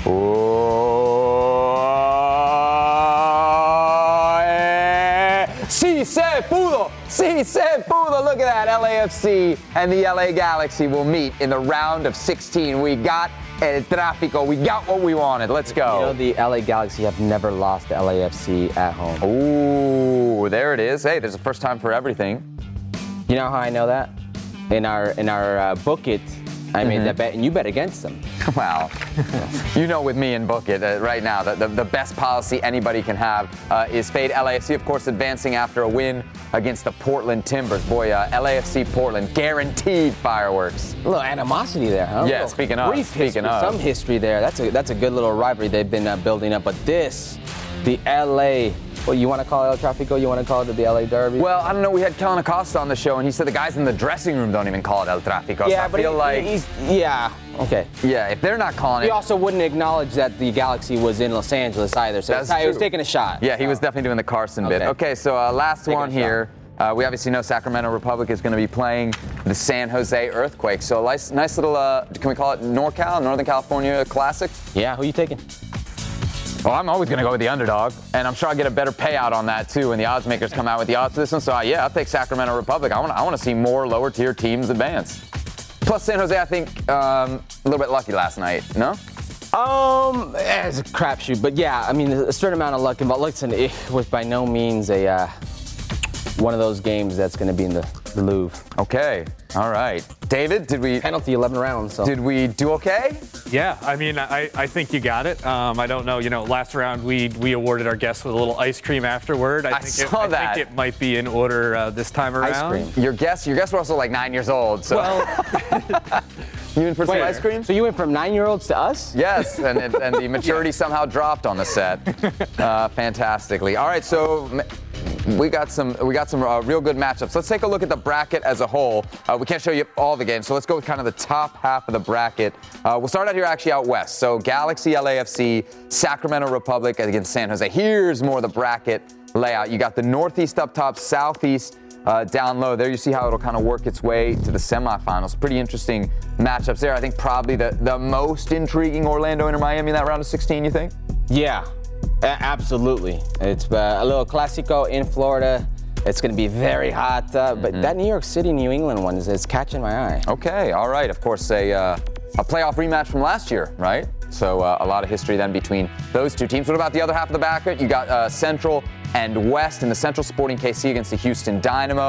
Oh, eh. Sí se pudo. Sí se pudo. Look at that. L A F C and the L A Galaxy will meet in the round of sixteen. We got El Tráfico. We got what we wanted. Let's go. You know the L A Galaxy have never lost to L A F C at home. Ooh, there it is. Hey, there's a first time for everything. You know how I know that? In our in our uh, book it, I made that bet and you bet against them. Wow. You know, with me and Book It uh, right now, the, the, the best policy anybody can have uh, is fade L A F C, of course, advancing after a win against the Portland Timbers. Boy, uh, L A F C Portland, guaranteed fireworks. A little animosity there, huh? Yeah, Little speaking of, brief speaking history, of. some history there. That's a that's a good little rivalry they've been uh, building up. But this, the L A, well, you want to call it El Tráfico? You want to call it the L A Derby? Well, I don't know. We had Kellen Acosta on the show, and he said the guys in the dressing room don't even call it El Tráfico. yeah, so I but feel he- like, he's yeah. Okay. yeah, if they're not calling He it, also wouldn't acknowledge that the Galaxy was in Los Angeles either, so That's he was true. taking a shot. yeah, he was definitely doing the Carson bit. Okay. Okay, so uh, last Taking one a shot. here. Uh, we obviously know Sacramento Republic is going to be playing the San Jose Earthquake. So a nice, nice little, uh, can we call it NorCal, Northern California Classic? Yeah, who you taking? Well, I'm always going to go with the underdog, and I'm sure I'll get a better payout on that too when the odds makers come out with the odds for this one. So uh, yeah, I'll take Sacramento Republic. I want, I want to see more lower tier teams advance. Plus San Jose, I think, um, a little bit lucky last night. No? Um, eh, it's a crapshoot, but yeah, I mean, a certain amount of luck involved. Listen, it was by no means a uh, one of those games that's going to be in the, the Louvre. Okay. All right. David, did we Penalty, eleven rounds. So. did we do okay? Yeah, I mean, I, I think you got it. Um, I don't know, you know, last round we we awarded our guests with a little ice cream afterward. I, I think saw it, that. I think it might be in order uh, this time around. Ice cream. Your guests, your guests were also like nine years old. So Well, you in for some Wait, ice cream? So you went from nine-year-olds to us? Yes, and, and, and the maturity somehow dropped on the set, uh, fantastically. All right, so m- we got some we got some uh, real good matchups. Let's take a look at the bracket as a whole. Uh, we can't show you all the games, so let's go with kind of the top half of the bracket. Uh, we'll start out here actually out west. So Galaxy, L A F C, Sacramento Republic against San Jose. Here's more of the bracket layout. You got the Northeast up top, Southeast Uh, down low. There you see how it'll kind of work its way to the semifinals. Pretty interesting matchups there. I think probably the, the most intriguing Orlando Inter Miami in that round of sixteen, you think? Yeah, a- absolutely. It's uh, a little Clásico in Florida. It's going to be very hot, uh, but Mm-hmm. that New York City, New England one is, is catching my eye. Okay, all right. Of course, a, uh, a playoff rematch from last year, right? So uh, a lot of history then between those two teams. What about the other half of the bracket? You got uh, Central and West in the Central, Sporting K C against the Houston Dynamo.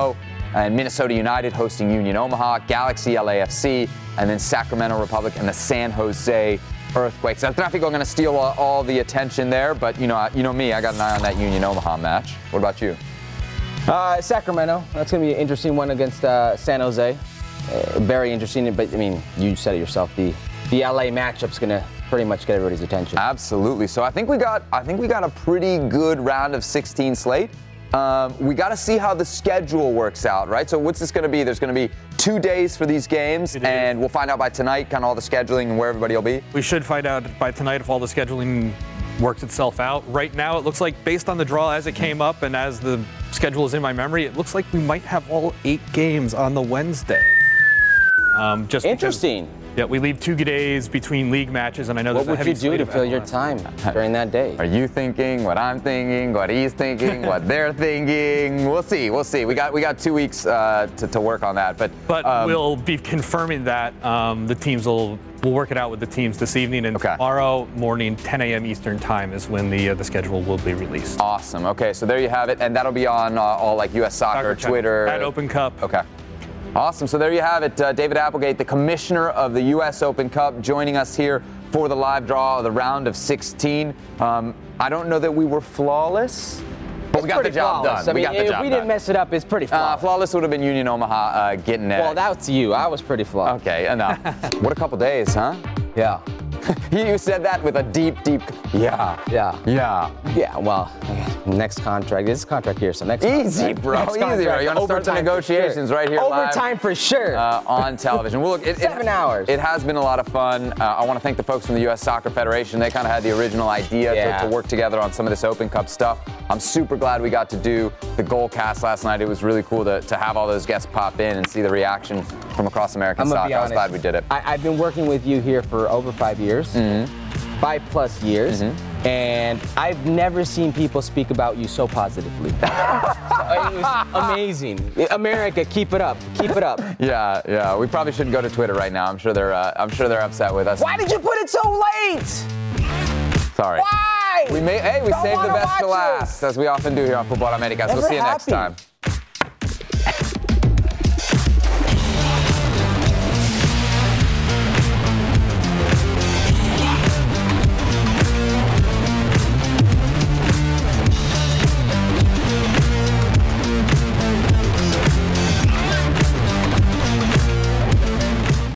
and Minnesota United hosting Union Omaha, Galaxy L A F C, and then Sacramento Republic and the San Jose Earthquakes. El Tráfico going to steal all, all the attention there, but you know, you know me, I got an eye on that Union Omaha match. What about you? Uh, Sacramento. That's going to be an interesting one against uh, San Jose. Uh, very interesting, but I mean, you said it yourself. The the L A matchup's going to pretty much get everybody's attention. Absolutely. So I think we got I think we got a pretty good round of sixteen slate. Um, we got to see how the schedule works out, right? So what's this going to be? There's going to be two days for these games, and we'll find out by tonight kind of all the scheduling and where everybody will be. We should find out by tonight if all the scheduling works itself out. Right now, it looks like based on the draw as it came up and as the schedule is in my memory, it looks like we might have all eight games on the Wednesday. Um, just Interesting. Because, yeah, we leave two days between league matches, and I know what there's a heavy would you do to fill your time during that day? Are you thinking what I'm thinking, what he's thinking, what they're thinking? We'll see. We'll see. We got we got two weeks uh, to, to work on that. But but um, we'll be confirming that um, the teams will we'll work it out with the teams this evening, and okay. tomorrow morning, ten a.m. Eastern time is when the uh, the schedule will be released. Awesome. Okay, so there you have it, and that'll be on uh, all like U S Soccer, Soccer Twitter, at Open Cup. Okay. Awesome. So there you have it. Uh, David Applegate, the commissioner of the U S Open Cup, joining us here for the live draw of the round of sixteen. Um, I don't know that we were flawless, but it's we got the job flawless. done. I mean, we got the if job we done. didn't mess it up, it's pretty flawless. Uh, flawless would have been Union Omaha uh, getting it. Well, that's you. I was pretty flawless. Okay, enough. What a couple days, huh? Yeah. You said that with a deep, deep, yeah. Yeah. Yeah. Yeah, well, next contract. This is contract here, so next Easy, contract. bro. Next Easy, bro. contract, You want to start the overtime for negotiations sure. right here Overtime live, for sure. Uh, on television. Well, look, it, Seven it, hours. It has been a lot of fun. Uh, I want to thank the folks from the U S Soccer Federation. They kind of had the original idea yeah. to, to work together on some of this Open Cup stuff. I'm super glad we got to do the goal cast last night. It was really cool to, to have all those guests pop in and see the reaction from across American I'm gonna soccer. be I was honest. glad we did it. I, I've been working with you here for over five years. Mm-hmm. Five plus years, mm-hmm. and I've never seen people speak about you so positively. So it was amazing. America, keep it up, keep it up. Yeah, yeah. We probably shouldn't go to Twitter right now. I'm sure they're, uh, I'm sure they're upset with us. Why did you put it so late? Sorry. Why? We may, hey, we Don't saved the wanna best to watch last, this. as we often do here on Football Americas. We'll Never see you next happy. time.